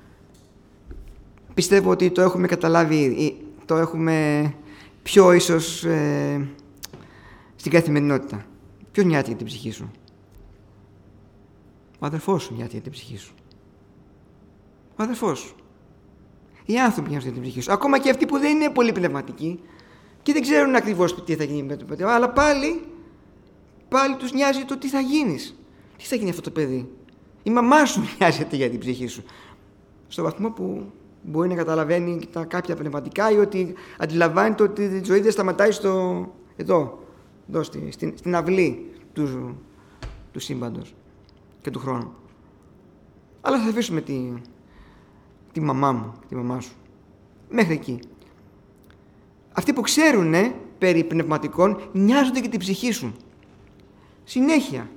Πιστεύω ότι το έχουμε καταλάβει, το έχουμε πιο ίσως στην καθημερινότητα. Ποιος νοιάζεται για την ψυχή σου? Ο αδερφός σου νοιάζεται για την ψυχή σου. Ο αδερφός σου. Οι άνθρωποι νοιάζονται για την ψυχή σου. Ακόμα και αυτοί που δεν είναι πολύ πνευματικοί και δεν ξέρουν ακριβώς τι θα γίνει με το παιδί, αλλά πάλι τους νοιάζει το τι θα γίνεις. τι θα γίνει αυτό το παιδί? Η μαμά σου νοιάζεται για την ψυχή σου. Στο βαθμό που μπορεί να καταλαβαίνει τα κάποια πνευματικά ή ότι αντιλαμβάνεται ότι η ζωή δεν σταματάει εδώ στην αυλή του σύμπαντος και του χρόνου. Αλλά θα αφήσουμε τη μαμά μου, τη μαμά σου. Μέχρι εκεί. Αυτοί που ξέρουν περί πνευματικών νοιάζονται και την ψυχή σου. Συνέχεια.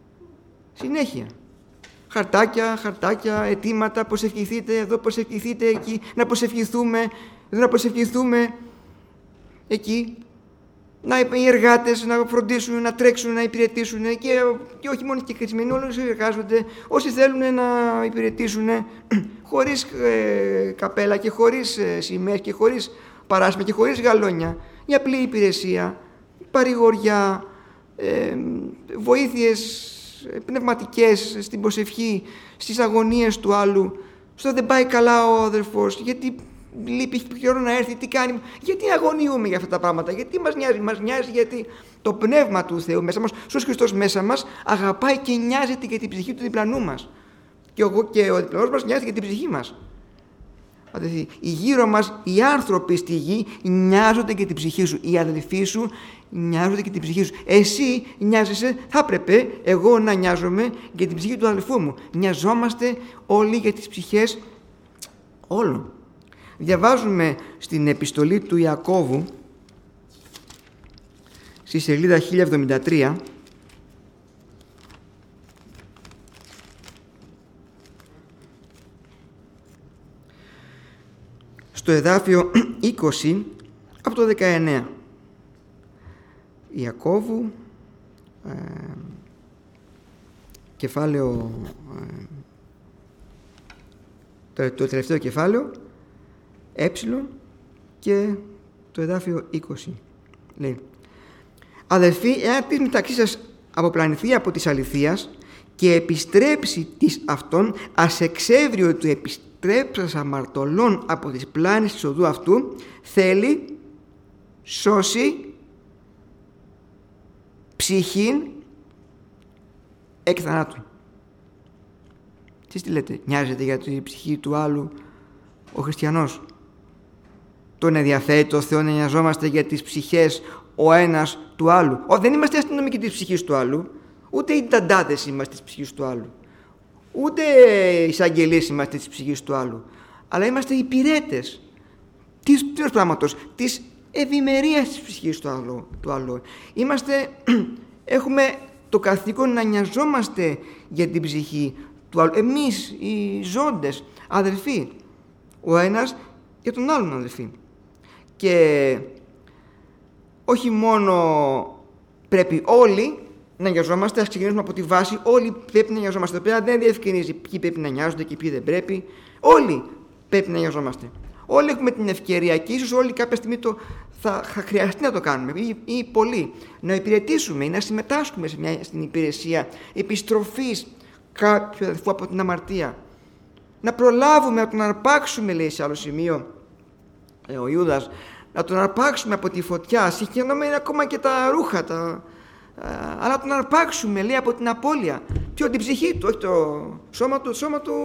Χαρτάκια, αιτήματα, προσευχηθείτε εδώ, προσευχηθείτε εκεί, να προσευχηθούμε, εδώ να προσευχηθούμε εκεί. Οι εργάτες να φροντίσουν, να τρέξουν, να υπηρετήσουν και όχι μόνο και χρησιμενοί, όλοι όσοι εργάζονται, όσοι θέλουν να υπηρετήσουν χωρίς καπέλα και χωρίς σημαίες και χωρίς παράσημα και χωρίς γαλόνια, η απλή υπηρεσία, παρηγοριά, βοήθειες πνευματικές στην προσευχή, στις αγωνίες του άλλου, στο δεν πάει καλά ο αδερφός, γιατί λείπει, έχει καιρό να έρθει, τι κάνει, γιατί αγωνιούμε για αυτά τα πράγματα, γιατί μας νοιάζει γιατί το πνεύμα του Θεού μέσα μας, Ιησούς Χριστός μέσα μας, αγαπάει και νοιάζεται για την ψυχή του διπλανού μας. Και ο διπλανός μας νοιάζεται για την ψυχή μας. Δηλαδή, οι γύρω μας, οι άνθρωποι στη γη νοιάζονται για την ψυχή σου. Οι αδελφοί σου νοιάζονται για την ψυχή σου. Εσύ νοιάζεσαι, θα έπρεπε εγώ να νοιάζομαι για την ψυχή του αδελφού μου. Νοιαζόμαστε όλοι για τις ψυχές όλων. Διαβάζουμε στην επιστολή του Ιακώβου, στη σελίδα 1073, στο εδάφιο 20 από το 19. Ιακώβου, κεφάλαιο, το τελευταίο κεφάλαιο, και το εδάφιο 20. Λέει: αδελφοί, εάν της μεταξύ σας αποπλανηθεί από της αληθείας και επιστρέψει της αυτόν, ας εξέβριο του επιστρέψας αμαρτωλών από τις πλάνες της οδού αυτού, θέλει σώσει ψυχήν εκ θανάτου. Τι λέτε, νοιάζεται για την ψυχή του άλλου ο χριστιανός? Τον ενδιαφέρει το Θεό να νοιαζόμαστε για τις ψυχές ο ένας του άλλου? Δεν είμαστε αστυνομικοί της ψυχής του άλλου, ούτε οι ταντάδες είμαστε της ψυχής του άλλου, ούτε οι εισαγγελίες είμαστε της ψυχής του άλλου, αλλά είμαστε υπηρέτες της πράγματος, της ευημερίας της ψυχής του άλλου. Έχουμε το καθήκον να νοιαζόμαστε για την ψυχή του άλλου. Εμείς οι ζώντες αδελφοί, ο ένας για τον άλλον αδελφοί. Και όχι μόνο πρέπει όλοι να νοιαζόμαστε, ας ξεκινήσουμε από τη βάση, όλοι πρέπει να νοιαζόμαστε. Το πέρα δεν διευκρινίζει ποιοι πρέπει να νοιάζονται και ποιοι δεν πρέπει. Όλοι πρέπει να νοιαζόμαστε. Όλοι έχουμε την ευκαιρία και ίσως όλοι κάποια στιγμή θα χρειαστεί να το κάνουμε ή πολλοί, να υπηρετήσουμε ή να συμμετάσχουμε στην υπηρεσία επιστροφής κάποιου αδελφού από την αμαρτία. Να προλάβουμε να τον αρπάξουμε, λέει σε άλλο σημείο ο Ιούδας, να τον αρπάξουμε από τη φωτιά, συγχαινόμενοι ακόμα και τα ρούχα, αλλά να τον αρπάξουμε, λέει, από την απώλεια. Ποιο? Την ψυχή του, όχι το σώμα του. Το σώμα του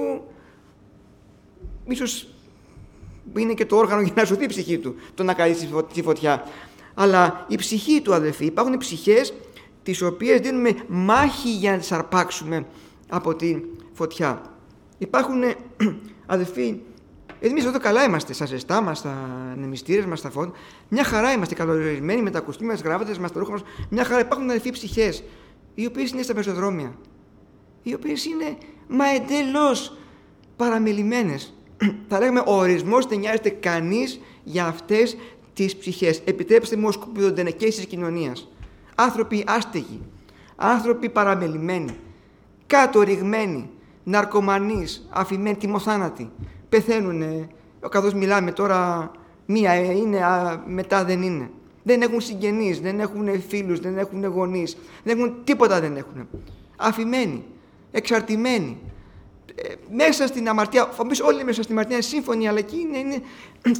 ίσως είναι και το όργανο για να σωθεί η ψυχή του, το να καλύψει τη φωτιά. Αλλά η ψυχή του, αδελφοί, υπάρχουν ψυχές τις οποίες δίνουμε μάχη για να τις αρπάξουμε από τη φωτιά. Υπάρχουν, αδελφοί, εμείς εδώ καλά είμαστε, στα ζεστά μας, στα νεμιστήρες μας, στα φώτα. Μια χαρά είμαστε καλοριασμένοι με τα κουστούμια, τις γράβατες μας, τα ρούχα μας. Μια χαρά. Υπάρχουν, αδελφοί, ψυχές, οι οποίες είναι στα πεζοδρόμια, οι οποίες είναι εντελώς παραμελημένες. Θα λέγαμε ο ορισμός δεν νοιάζεται κανείς για αυτές τις ψυχές. Επιτρέψτε μου ως σκουπιδοντενεκές της κοινωνίας. Άνθρωποι άστεγοι, άνθρωποι παραμελημένοι, κατοριγμένοι, ναρκωμανείς, αφημένοι, τιμοθάνατοι. Πεθαίνουν, καθώς μιλάμε τώρα, μία είναι, μετά δεν είναι. Δεν έχουν συγγενείς, δεν έχουν φίλους, δεν έχουν γονείς, δεν έχουν τίποτα, δεν έχουν. Αφημένοι, εξαρτημένοι. Μέσα στην αμαρτία, όμως όλοι μέσα στην αμαρτία είναι σύμφωνοι, αλλά εκεί είναι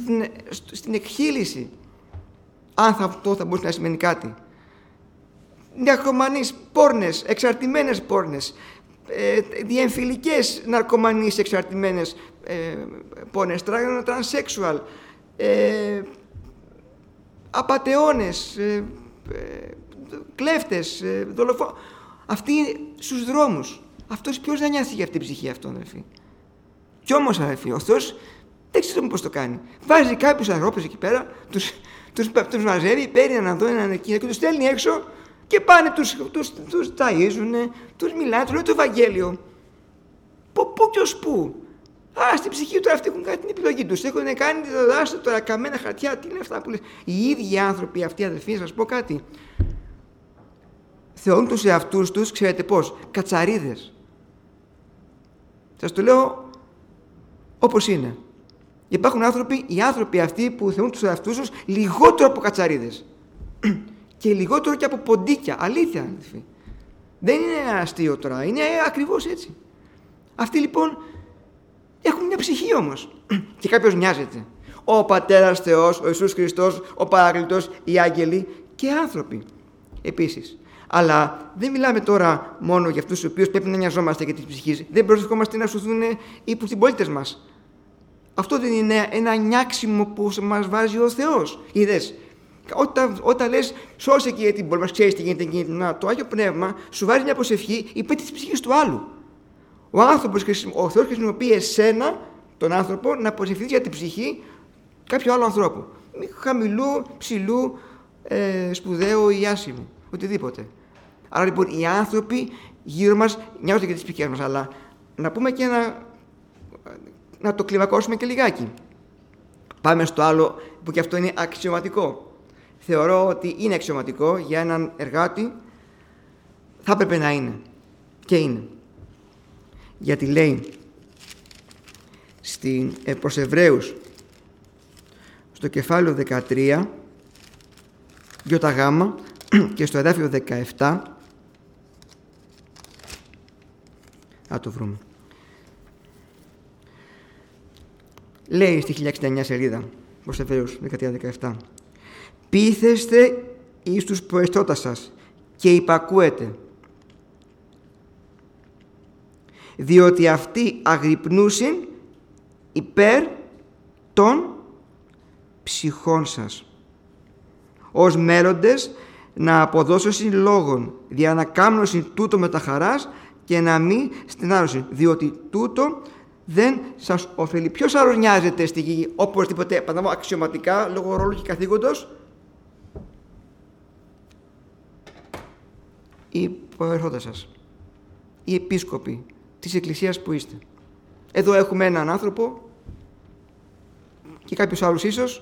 στην εκχύληση. Αν αυτό θα μπορούσε να σημαίνει κάτι. ναρκωμανείς πόρνες, εξαρτημένες πόρνες, διεμφυλικές ναρκωμανείς εξαρτημένες πόρνες, τρανσέξουαλ, απατεώνες, κλέφτες, δολοφόνοι. Αυτοί στους δρόμους. Αυτός ποιος δεν νοιάζει για αυτή την ψυχή αυτόν, αδερφοί. Κι όμως, αδερφοί, ο Θεός δεν ξέρω πώς το κάνει. Βάζει κάποιους ανθρώπους εκεί πέρα, τους μαζεύει, παίρνει έναν εδώ, έναν εκεί και τους στέλνει έξω και πάνε, τους ταΐζουνε, τους μιλάνε, τους λέει το Ευαγγέλιο. Πού και ως πού. Στην ψυχή τώρα αυτοί έχουν κάνει την επιλογή τους. Έχουν κάνει τώρα καμένα χαρτιά. Τι είναι αυτά που λες. Οι ίδιοι άνθρωποι αυτοί, αδελφοί, να σας πω κάτι. Θεωρούν τους εαυτούς τους, ξέρετε πώς, κατσαρίδες. Σας το λέω όπως είναι. Υπάρχουν οι άνθρωποι αυτοί που θεωρούν τους εαυτούς τους λιγότερο από κατσαρίδες. Και λιγότερο και από ποντίκια. Αλήθεια, αδελφοί. Δεν είναι αστείο τώρα. Είναι ακριβώς έτσι. Αυτοί λοιπόν έχουν μια ψυχή όμως. Και κάποιος νοιάζεται. Ο Πατέρας Θεός, ο Ιησούς Χριστός, ο Παράκλητος, οι άγγελοι και άνθρωποι επίσης. Αλλά δεν μιλάμε τώρα μόνο για αυτούς τους οποίους πρέπει να νοιαζόμαστε για τις ψυχές. Δεν προσευχόμαστε να σωθούν οι συμπολίτες μας. Αυτό δεν είναι ένα νιάξιμο που μας βάζει ο Θεός. Είδες, όταν λες σώσε και την πόλη μας, ξέρεις τι γίνεται εκείνη την ώρα, το Άγιο Πνεύμα σου βάζει μια προσευχή υπέρ της ψυχής του άλλου. Ο Θεός χρησιμοποιεί εσένα, τον άνθρωπο, να προσευχηθείς για την ψυχή κάποιου άλλου ανθρώπου. Χαμηλού, ψηλού, σπουδαίου ή άσημου. Οτιδήποτε. Άρα λοιπόν οι άνθρωποι γύρω μας νοιάζονται για τις ψυχές μας. Αλλά να πούμε και να το κλιμακώσουμε και λιγάκι. Πάμε στο άλλο που και αυτό είναι αξιωματικό. Θεωρώ ότι είναι αξιωματικό για έναν εργάτη. Θα έπρεπε να είναι. Και είναι. Γιατί λέει προς Εβραίους στο κεφάλαιο 13 ΙΓ και στο εδάφιο 17 το βρούμε. Λέει στη 1069 σελίδα προς Εβραίους 13-17 «Πείθεστε εις τους προεστώτας σας και υπακούετε, διότι αυτοί αγρυπνούσιν υπέρ των ψυχών σας, ως μέλλοντες να αποδώσωσιν λόγων, δια να κάμνωσιν τούτο με τα χαράς και να μην στενάρωσιν, διότι τούτο δεν σας ωφελεί». Ποιος άλλος νοιάζεται στη γη οπωσδήποτε αξιωματικά λόγω ρόλου και καθήκοντος? Οι προερχόντες σας, οι επίσκοποι της Εκκλησίας που είστε. Εδώ έχουμε έναν άνθρωπο και κάποιους άλλους ίσως,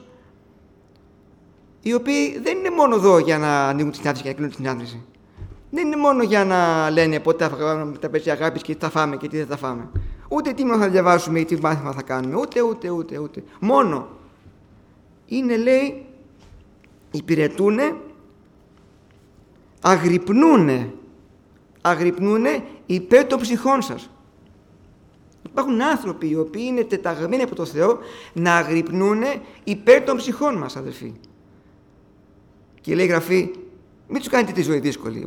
οι οποίοι δεν είναι μόνο εδώ για να ανοίγουν τη συνάντηση και να κλείνουν τη συνάντηση. Δεν είναι μόνο για να λένε πότε θα κάνουμε τα παιδιά αγάπης και τι θα φάμε και τι δεν θα φάμε. Ούτε τι θα διαβάσουμε ή τι μάθημα θα κάνουμε. Ούτε. Μόνο. Είναι, λέει, υπηρετούνε, αγρυπνούνε υπέρ των ψυχών σας. Υπάρχουν άνθρωποι οι οποίοι είναι τεταγμένοι από το Θεό να αγρυπνούνε υπέρ των ψυχών μας, αδελφοί. Και λέει η Γραφή, μην τους κάνετε τη ζωή δύσκολη.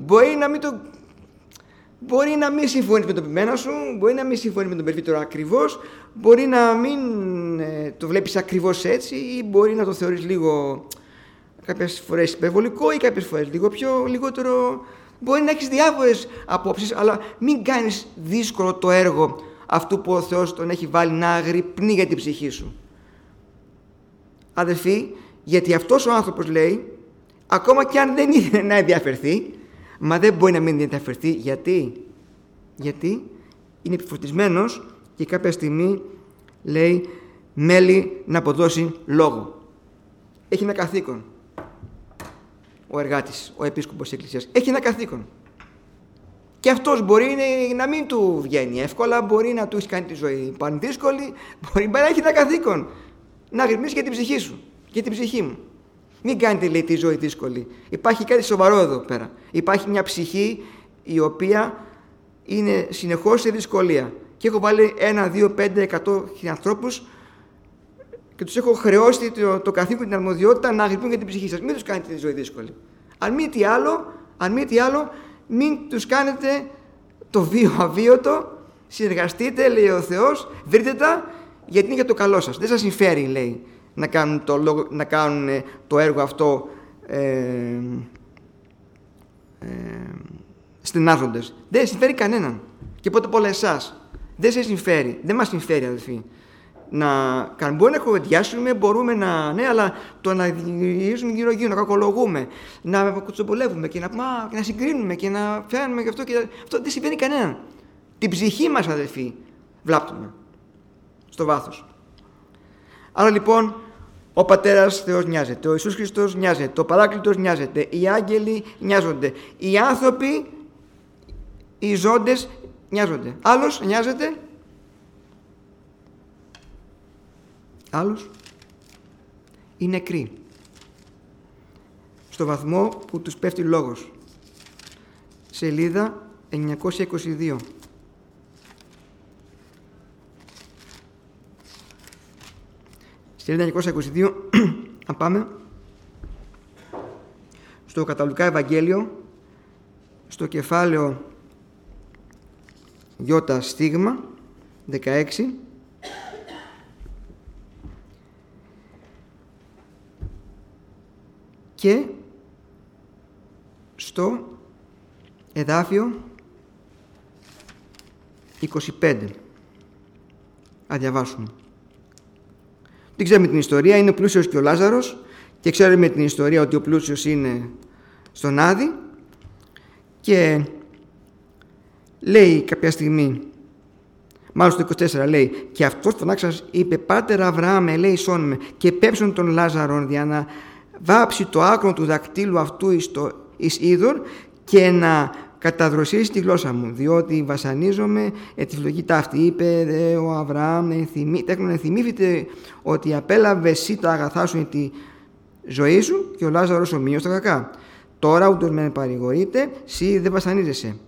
Μπορεί να μην συμφωνείς με τον πειμένα σου, μπορεί να μην συμφωνείς με τον περβίτορα ακριβώς, μπορεί να μην το βλέπεις ακριβώς έτσι ή μπορεί να το θεωρείς λίγο κάποιες φορές υπερβολικό ή κάποιες φορές λιγότερο. Μπορεί να έχεις διάφορες απόψεις, αλλά μην κάνεις δύσκολο το έργο αυτού που ο Θεός τον έχει βάλει να αγρυπνεί για την ψυχή σου. Αδελφοί, γιατί αυτός ο άνθρωπος, λέει, ακόμα και αν δεν ήθελε να ενδιαφερθεί, μα δεν μπορεί να μην ενδιαφερθεί. Γιατί είναι επιφορτισμένος και κάποια στιγμή, λέει, μέλει να αποδώσει λόγο. Έχει ένα καθήκον. Ο εργάτης, ο επίσκοπος της Εκκλησίας, έχει ένα καθήκον. Και αυτός μπορεί να μην του βγαίνει εύκολα, μπορεί να του έχει κάνει τη ζωή πανδύσκολη, μπορεί να έχει ένα καθήκον. Να αγρυπνήσει για την ψυχή σου, για την ψυχή μου. Μην κάνετε, λέει, τη ζωή δύσκολη. Υπάρχει κάτι σοβαρό εδώ πέρα. Υπάρχει μια ψυχή η οποία είναι συνεχώς σε δυσκολία. Και έχω βάλει 1, 2, 5, 100 ανθρώπους και τους έχω χρεώσει το καθήκον, την αρμοδιότητα να αγρυπνούν για την ψυχή σας. Μην τους κάνετε τη ζωή δύσκολη. Αν μη τι άλλο, Αν μη τι άλλο, μην τους κάνετε το βίο αβίωτο, συνεργαστείτε, λέει ο Θεός, βρείτε τα, γιατί είναι για το καλό σας. Δεν σας συμφέρει, λέει, να κάνουν το έργο αυτό στενάζοντες. Δεν συμφέρει κανέναν. Και πότε πολλά εσάς. Δεν σε συμφέρει. Δεν μας συμφέρει, αδελφοί. Μπορεί να κουβεντιάσουμε, μπορούμε ναι, αλλά το να γυρίζουμε γύρω-γύρω, να κακολογούμε, να κουτσομπολεύουμε και να συγκρίνουμε και να φέρνουμε και αυτό δεν συμβαίνει κανέναν. Την ψυχή μας, αδελφοί, βλάπτουμε στο βάθος. Άρα λοιπόν, ο Πατέρας Θεός νοιάζεται, ο Ιησούς Χριστός νοιάζεται, ο Παράκλητος νοιάζεται, οι άγγελοι νοιάζονται, οι άνθρωποι, οι ζώντες νοιάζονται. Άλλος νοιάζεται? Άλλος? Οι νεκροί. Στο βαθμό που τους πέφτει λόγος. Σελίδα 922. Σελίδα 922, αν πάμε στο Καταλλουκά Ευαγγέλιο, στο κεφάλαιο Ι στίγμα 16, και στο εδάφιο 25. Α, διαβάσουμε. Δεν ξέρουμε την ιστορία, είναι ο πλούσιος και ο Λάζαρος και ξέρουμε την ιστορία ότι ο πλούσιος είναι στον Άδη και λέει κάποια στιγμή, μάλλον στο 24 λέει, και αυτός φωνάξας είπε, Πάτερ Αβραάμ ελέησόν με και πέψον τον Λάζαρον για να βάψει το άκρο του δακτύλου αυτού εις είδωρ και να καταδροσίσει τη γλώσσα μου, διότι βασανίζομαι τη φλογή ταύτη. Είπε ο Αβραάμ, τέκνον ενθυμήθητε ότι απέλαβε εσύ τα αγαθά σου τη ζωή σου και ο Λάζαρος ομοίως τα κακά. Τώρα ούτως με παρηγορείται, εσύ δεν βασανίζεσαι.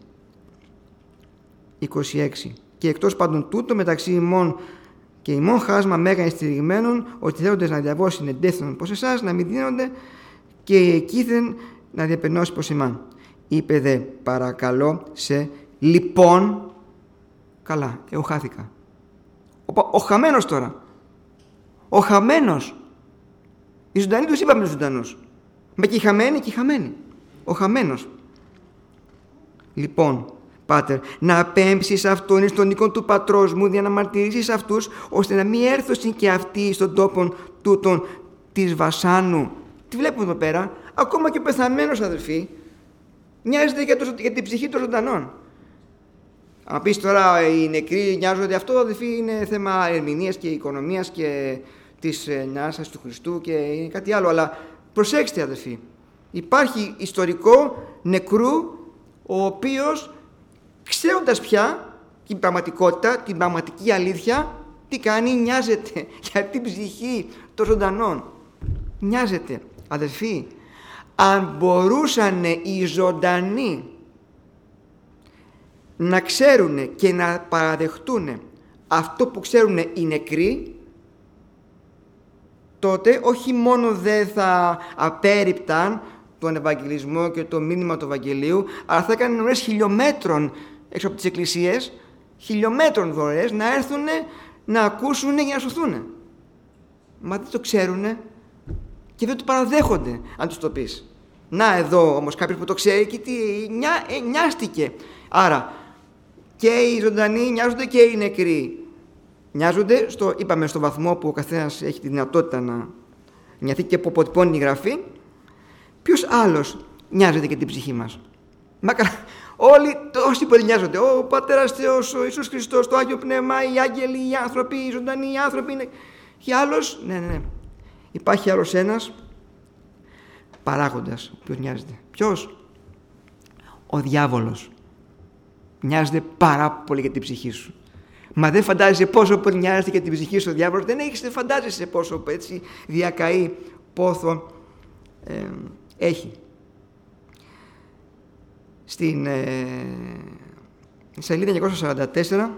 26. Και εκτός πάντων τούτο μεταξύ ημών και ημών χάσμα μέγα εστηριγμένων, ότι θέλοντες να διαβώσουν εντέθουν πως εσάς να μην δίνονται και εκείθεν να διαπαινώσει πως εμάν. Είπε δε, παρακαλώ σε, λοιπόν, καλά, εγώ χάθηκα. Ο χαμένος τώρα. Ο χαμένος. Οι ζωντανοί τους είπαμε τους ζωντανούς. Μα και οι χαμένοι. Ο χαμένος. Λοιπόν, Πάτερ, να απέμψεις αυτόν εις τον οίκον του πατρός μου, για να μαρτυρήσεις αυτούς, ώστε να μην έρθουν και αυτοί στον τόπο τούτον της βασάνου. Τι βλέπουμε εδώ πέρα? Ακόμα και ο πεθαμένος, αδελφοί, νοιάζεται για την ψυχή των ζωντανών. Αν πεις τώρα οι νεκροί νοιάζονται, αυτό, αδελφοί, είναι θέμα ερμηνείας και οικονομίας και της νιάσας του Χριστού και είναι κάτι άλλο. Αλλά προσέξτε, αδελφοί, υπάρχει ιστορικό νεκρού, ο οποίος, ξέροντας πια την πραγματικότητα, την πραγματική αλήθεια, τι κάνει? Νοιάζεται για την ψυχή των ζωντανών. Νοιάζεται. Αδελφοί, αν μπορούσαν οι ζωντανοί να ξέρουν και να παραδεχτούν αυτό που ξέρουν οι νεκροί, τότε όχι μόνο δεν θα απέρριπταν τον Ευαγγελισμό και το μήνυμα του Ευαγγελίου, αλλά θα έκαναν ώρες χιλιόμετρων έξω από τις εκκλησίες, χιλιόμετρων δωρεές, να έρθουν να ακούσουν για να σωθούν. Μα δεν το ξέρουν και δεν το παραδέχονται αν τους το πεις. Να εδώ όμως κάποιος που το ξέρει και νοιάστηκε. Άρα και οι ζωντανοί νοιάζονται και οι νεκροί. Νοιάζονται, είπαμε, στο βαθμό που ο καθένας έχει τη δυνατότητα να νοιαθεί και που αποτυπώνει η Γραφή. Ποιος άλλος νοιάζεται και την ψυχή μας? Όλοι όσοι μπορεί νοιάζονται. Ο Πατέρας Θεός, ο Ιησούς Χριστός, το Άγιο Πνεύμα, οι άγγελοι, οι άνθρωποι, οι ζωντανοί, οι άνθρωποι. Και άλλος, ναι. Υπάρχει άλλος ένας παράγοντας που νοιάζεται. Ποιος? Ο διάβολος. Νοιάζεται πάρα πολύ για την ψυχή σου. Μα δεν φαντάζεσαι πόσο πολύ νοιάζεται για την ψυχή σου ο διάβολος. Δεν φαντάζεσαι πόσο έτσι διακαεί, πόθο έχει. Στην σελίδα 944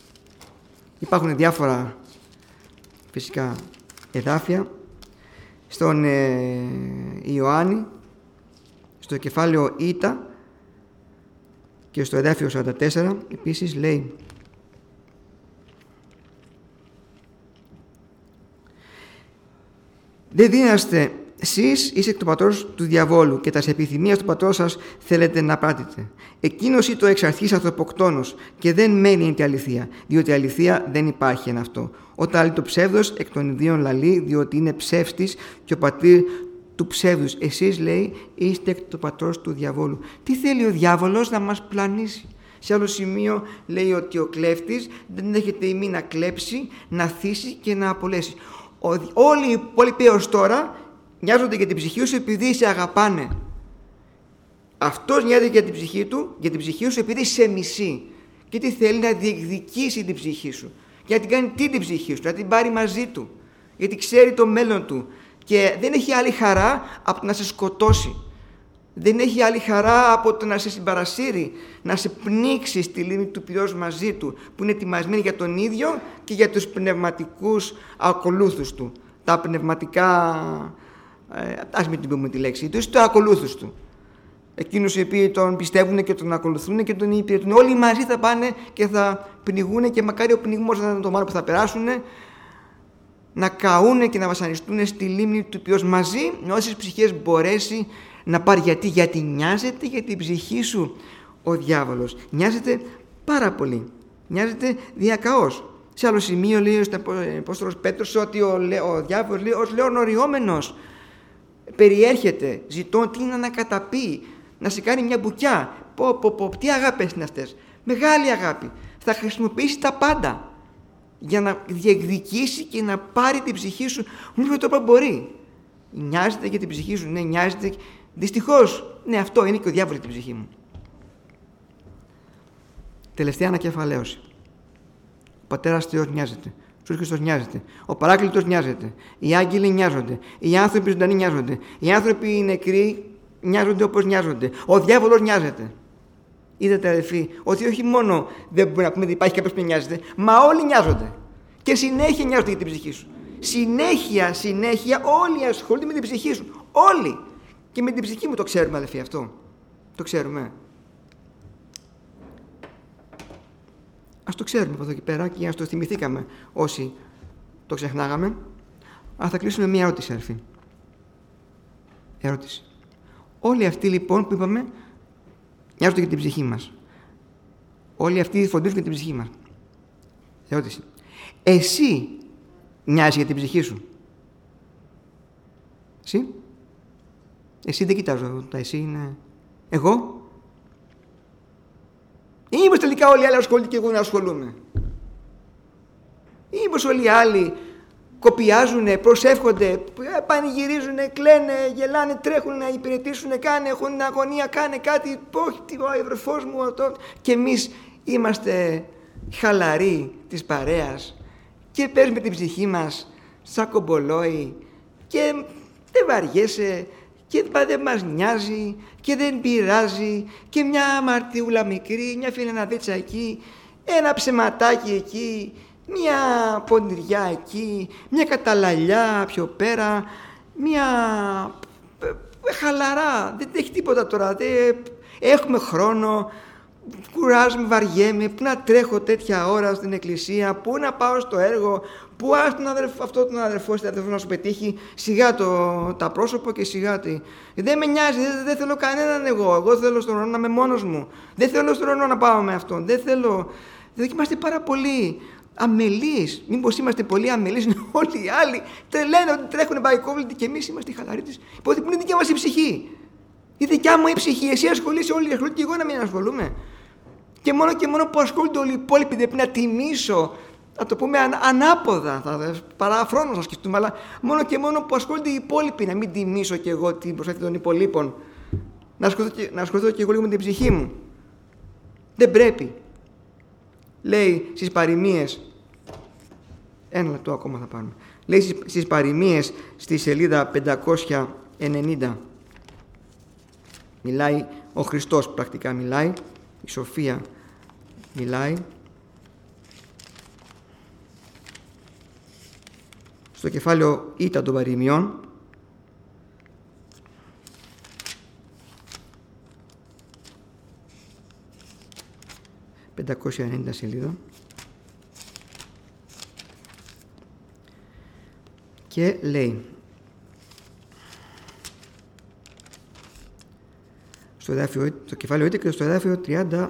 υπάρχουν διάφορα φυσικά εδάφια. στον Ιωάννη, στο κεφάλαιο Ήτα και στο εδάφιο 44 επίσης λέει: «Δεν δίναστε εσείς είστε εκ του πατρός του διαβόλου και τας επιθυμίας του πατρός σας θέλετε να πράτετε. Εκείνος ή το εξ αρχής ανθρωποκτόνος και δεν μένει εν τη αληθεία, διότι η αληθεία δεν υπάρχει εν αυτό. Όταν λαλεί το ψεύδος εκ των ιδίων λαλεί, διότι είναι ψεύτης και ο πατήρ του ψεύδους. Εσείς, λέει, είστε εκ του πατρός του διαβόλου». Τι θέλει ο διάβολος? Να μας πλανήσει. Σε άλλο σημείο λέει ότι ο κλέφτης δεν έχετε ημί να κλέψει, να θύσει και να απολέσει. Όλοι οι υπόλοιποι έως τώρα νοιάζονται για την ψυχή σου επειδή σε αγαπάνε. Αυτός νοιάζεται για την ψυχή του, για την ψυχή σου επειδή σε μισεί. Και τι θέλει? Να διεκδικήσει την ψυχή σου. Για να την κάνει την ψυχή σου, να την πάρει μαζί του. Γιατί ξέρει το μέλλον του. Και δεν έχει άλλη χαρά από το να σε σκοτώσει. Δεν έχει άλλη χαρά από το να σε συμπαρασύρει, να σε πνίξει στη λίμνη του πυρός μαζί του, που είναι ετοιμασμένη για τον ίδιο και για τους πνευματικούς ακολούθους του. Τα πνευματικά, ας μην την πούμε τη λέξη, τους ακολούθους του. Εκείνους οι οποίοι τον πιστεύουν και τον ακολουθούν και τον υπηρετούν. Όλοι μαζί θα πάνε και θα πνιγούν, και μακάρι ο πνιγμός να είναι το μάλλον που θα περάσουν, να καούν και να βασανιστούν στη λίμνη του πυρός μαζί, με όσες ψυχές μπορέσει να πάρει. Γιατί νοιάζεται για την ψυχή σου ο διάβολος. Νοιάζεται πάρα πολύ. Νοιάζεται διακαώς. Σε άλλο σημείο λέει ο Απόστολος Πέτρος ότι ο διάβολος, λέει, ως λέων οριόμενος περιέρχεται, ζητών τι να ανακαταπεί, να σε κάνει μια μπουκιά. Τι αγάπες είναι αυτές? Μεγάλη αγάπη. Θα χρησιμοποιήσει τα πάντα για να διεκδικήσει και να πάρει την ψυχή σου με τον τρόπο μπορεί. Νοιάζεται για την ψυχή σου? Ναι, νοιάζεται. Δυστυχώς, ναι, αυτό είναι και ο διάβολος για την ψυχή μου. Τελευταία ανακεφαλαίωση. Ο Πατέρας Θεός νοιάζεται. Ο Ιησούς Χριστός νοιάζεται. Ο Παράκλητος νοιάζεται. Οι άγγελοι νοιάζονται. Οι άνθρωποι ζωντανοί νοιάζονται. Οι άνθρωποι νεκροί νοιάζονται όπως νοιάζονται. Ο διάβολος νοιάζεται. Είδατε, αδελφοί, ότι όχι μόνο δεν μπορεί να πούμε ότι υπάρχει κάποιος που νοιάζεται, μα όλοι νοιάζονται. Και συνέχεια νοιάζονται για την ψυχή σου. Συνέχεια όλοι ασχολούνται με την ψυχή σου. Όλοι. Και με την ψυχή μου το ξέρουμε, αδελφοί, αυτό. Το ξέρουμε. Ας το ξέρουμε από εδώ και πέρα και ας το θυμηθήκαμε όσοι το ξεχνάγαμε. Αλλά θα κλείσουμε μια ερώτηση, αδελφοί. Ερώτηση. Όλοι αυτοί λοιπόν που είπαμε νοιάζονται για την ψυχή μας. Όλοι αυτοί φροντίζουν για την ψυχή μας. Ερώτηση. Εσύ νοιάζεις για την ψυχή σου? Εσύ δεν κοιτάζω, τα εσύ είναι εγώ. Ή μήπως τελικά όλοι οι άλλοι ασχολούνται και εγώ να ασχολούμαι? Ή μήπως όλοι οι άλλοι κοπιάζουνε, προσεύχονται, πανηγυρίζουνε, κλαίνε, γελάνε, τρέχουν να υπηρετήσουν, έχουν αγωνία, κάνε κάτι, όχι, ο ευρεφός μου, αυτό. Και εμείς είμαστε χαλαροί της παρέας και παίζουμε την ψυχή μας σαν κομπολόι και δεν βαριέσαι και δεν μας νοιάζει και δεν πειράζει και μια αμαρτιούλα μικρή, μια φιλεναδίτσα εκεί, ένα ψεματάκι εκεί, μια πονηριά εκεί, μια καταλαλιά πιο πέρα, μια χαλαρά, δεν έχει τίποτα τώρα, έχουμε χρόνο, κουράζομαι, βαριέμαι, πού να τρέχω τέτοια ώρα στην εκκλησία, πού να πάω στο έργο, πού αυτό τον αδερφό να σου πετύχει, σιγά τα πρόσωπο και σιγά δεν με νοιάζει, δεν θέλω κανέναν εγώ θέλω στον ουρανό να είμαι μόνος μου, δεν θέλω στον ουρανό να πάω με αυτόν, δεν θέλω, είμαστε πάρα πολύ αμελείς, μήπως είμαστε πολύ αμελείς, όλοι οι άλλοι λένε ότι τρέχουν μπαϊκόβλητοι και εμείς είμαστε χαλαροί της, υπότι που είναι δικιά μας η ψυχή. Η δικιά μου η ψυχή, εσύ ασχολείσαι, όλοι ασχολούνται και εγώ να μην ασχολούμαι. Και μόνο που ασχολούνται όλοι οι υπόλοιποι δεν πρέπει να τιμήσω, να το πούμε ανάποδα, παραφρόνως να σκεφτούμε, αλλά μόνο που ασχολούνται οι υπόλοιποι να μην τιμήσω και εγώ την προσπάθεια των υπολείπων. Να ασχοληθώ και εγώ λίγο με την ψυχή μου. Δεν πρέπει. Λέει στις παροιμίες, ένα λεπτό ακόμα θα πάρουμε. Λέει στις παροιμίες στη σελίδα 590. Μιλάει ο Χριστός, πρακτικά μιλάει, η Σοφία μιλάει. Στο κεφάλαιο Ήτα των παροιμιών, 590 σελίδα. Και λέει στο κεφάλαιο είτε και στο εδάφιο 36.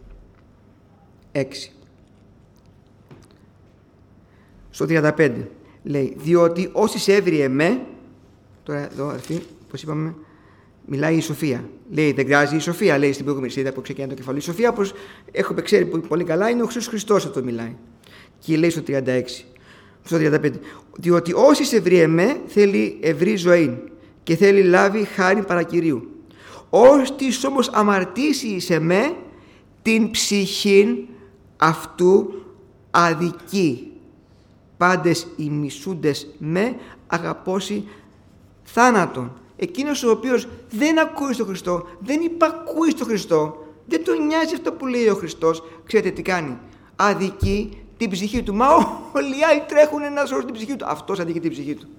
Στο 35 λέει, διότι όσοι σε έβριε με, τώρα εδώ αρθεί, όπως είπαμε, μιλάει η Σοφία. Λέει, δεν κράζει η Σοφία, λέει στην προηγούμενη σελίδα που ξεκινάει το κεφάλαιο. Η Σοφία, όπως έχουμε ξέρει πολύ καλά, είναι ο Χριστός Χριστός αυτό μιλάει. Και λέει στο 36, στο 35, διότι όσοι σε έβριε με, θέλει ευρύ ζωή και θέλει λάβει χάριν παρακυρίου. Όστις όμως αμαρτήσει σε με, την ψυχήν αυτού αδικεί. Πάντες οι μισούντες με αγαπώσει θάνατον. Εκείνος ο οποίος δεν ακούει στον Χριστό, δεν υπακούει στον Χριστό, δεν τον νοιάζει αυτό που λέει ο Χριστός, ξέρετε τι κάνει? Αδικεί την ψυχή του. Μα όλοι οι άλλοι τρέχουν να σώσουν την ψυχή του. Αυτός αδικεί την ψυχή του.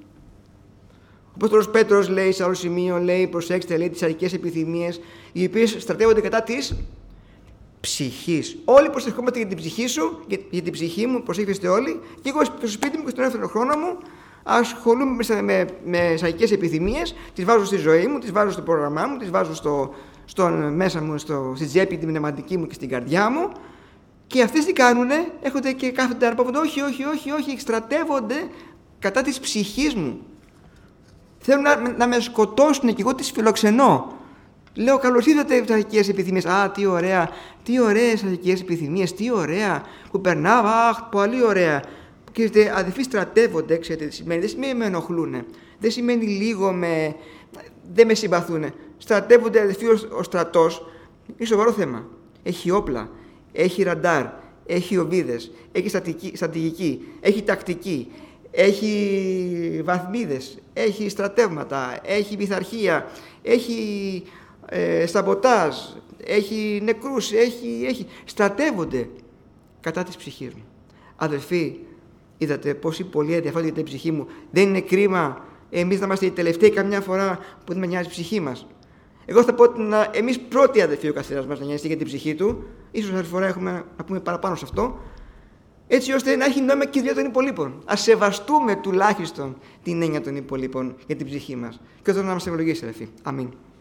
Ο Απόστολος Πέτρος λέει σε άλλο σημείο, λέει, προσέξτε, λέει, τις αρικές επιθυμίες, οι οποίες στρατεύονται κατά της ψυχής. Όλοι προσευχόμαστε για την ψυχή σου, για την ψυχή μου, προσέχεστε όλοι, και εγώ στο σπίτι μου και στον ελεύθερο χρόνο μου ασχολούμαι με σαϊκές επιθυμίες, τις βάζω στη ζωή μου, τις βάζω στο πρόγραμμά μου, τις βάζω μέσα μου, στη τσέπη την πνευματική μου και στην καρδιά μου, και αυτές τι κάνουνε? Έχονται και κάθονται αρπάβονται, όχι, στρατεύονται κατά της ψυχής μου. Θέλουν να με σκοτώσουν και εγώ τις φιλοξενώ. Λέω, καλώς ήρθατε στις σαϊκές επιθυμίες. Α, τι ωραία, τι ωραίες σαϊκές επιθυμίες, τι ωραία που περνάω, αχ, πολύ ωραία. Ξέρετε, αδελφοί στρατεύονται, ξέρετε τι σημαίνει? Δεν σημαίνει με ενοχλούνε, δεν σημαίνει λίγο δεν με συμπαθούνε. Στρατεύονται αδελφοί ο στρατός, είναι σοβαρό θέμα. Έχει όπλα, έχει ραντάρ, έχει οβίδες, έχει στρατηγική, έχει τακτική, έχει βαθμίδες, έχει στρατεύματα, έχει πειθαρχία, έχει σαμποτάζ, έχει νεκρούς, έχει. Στρατεύονται κατά της ψυχής μου. Αδελφοί, είδατε πόσοι πολλοί ενδιαφέρονται για την ψυχή μου. Δεν είναι κρίμα εμείς να είμαστε οι τελευταίοι καμιά φορά που δεν με νοιάζει η ψυχή μας? Εγώ θα πω ότι εμείς πρώτοι αδελφοί ο καθένας μας να νοιάζει για την ψυχή του. Ίσως άλλη φορά έχουμε να πούμε παραπάνω σε αυτό, έτσι ώστε να έχει νόημα και η δουλειά των υπολείπων. Ας σεβαστούμε τουλάχιστον την έννοια των υπολείπων για την ψυχή μας. Και όταν να μας ευλογήσει, αδελφοί. Αμήν.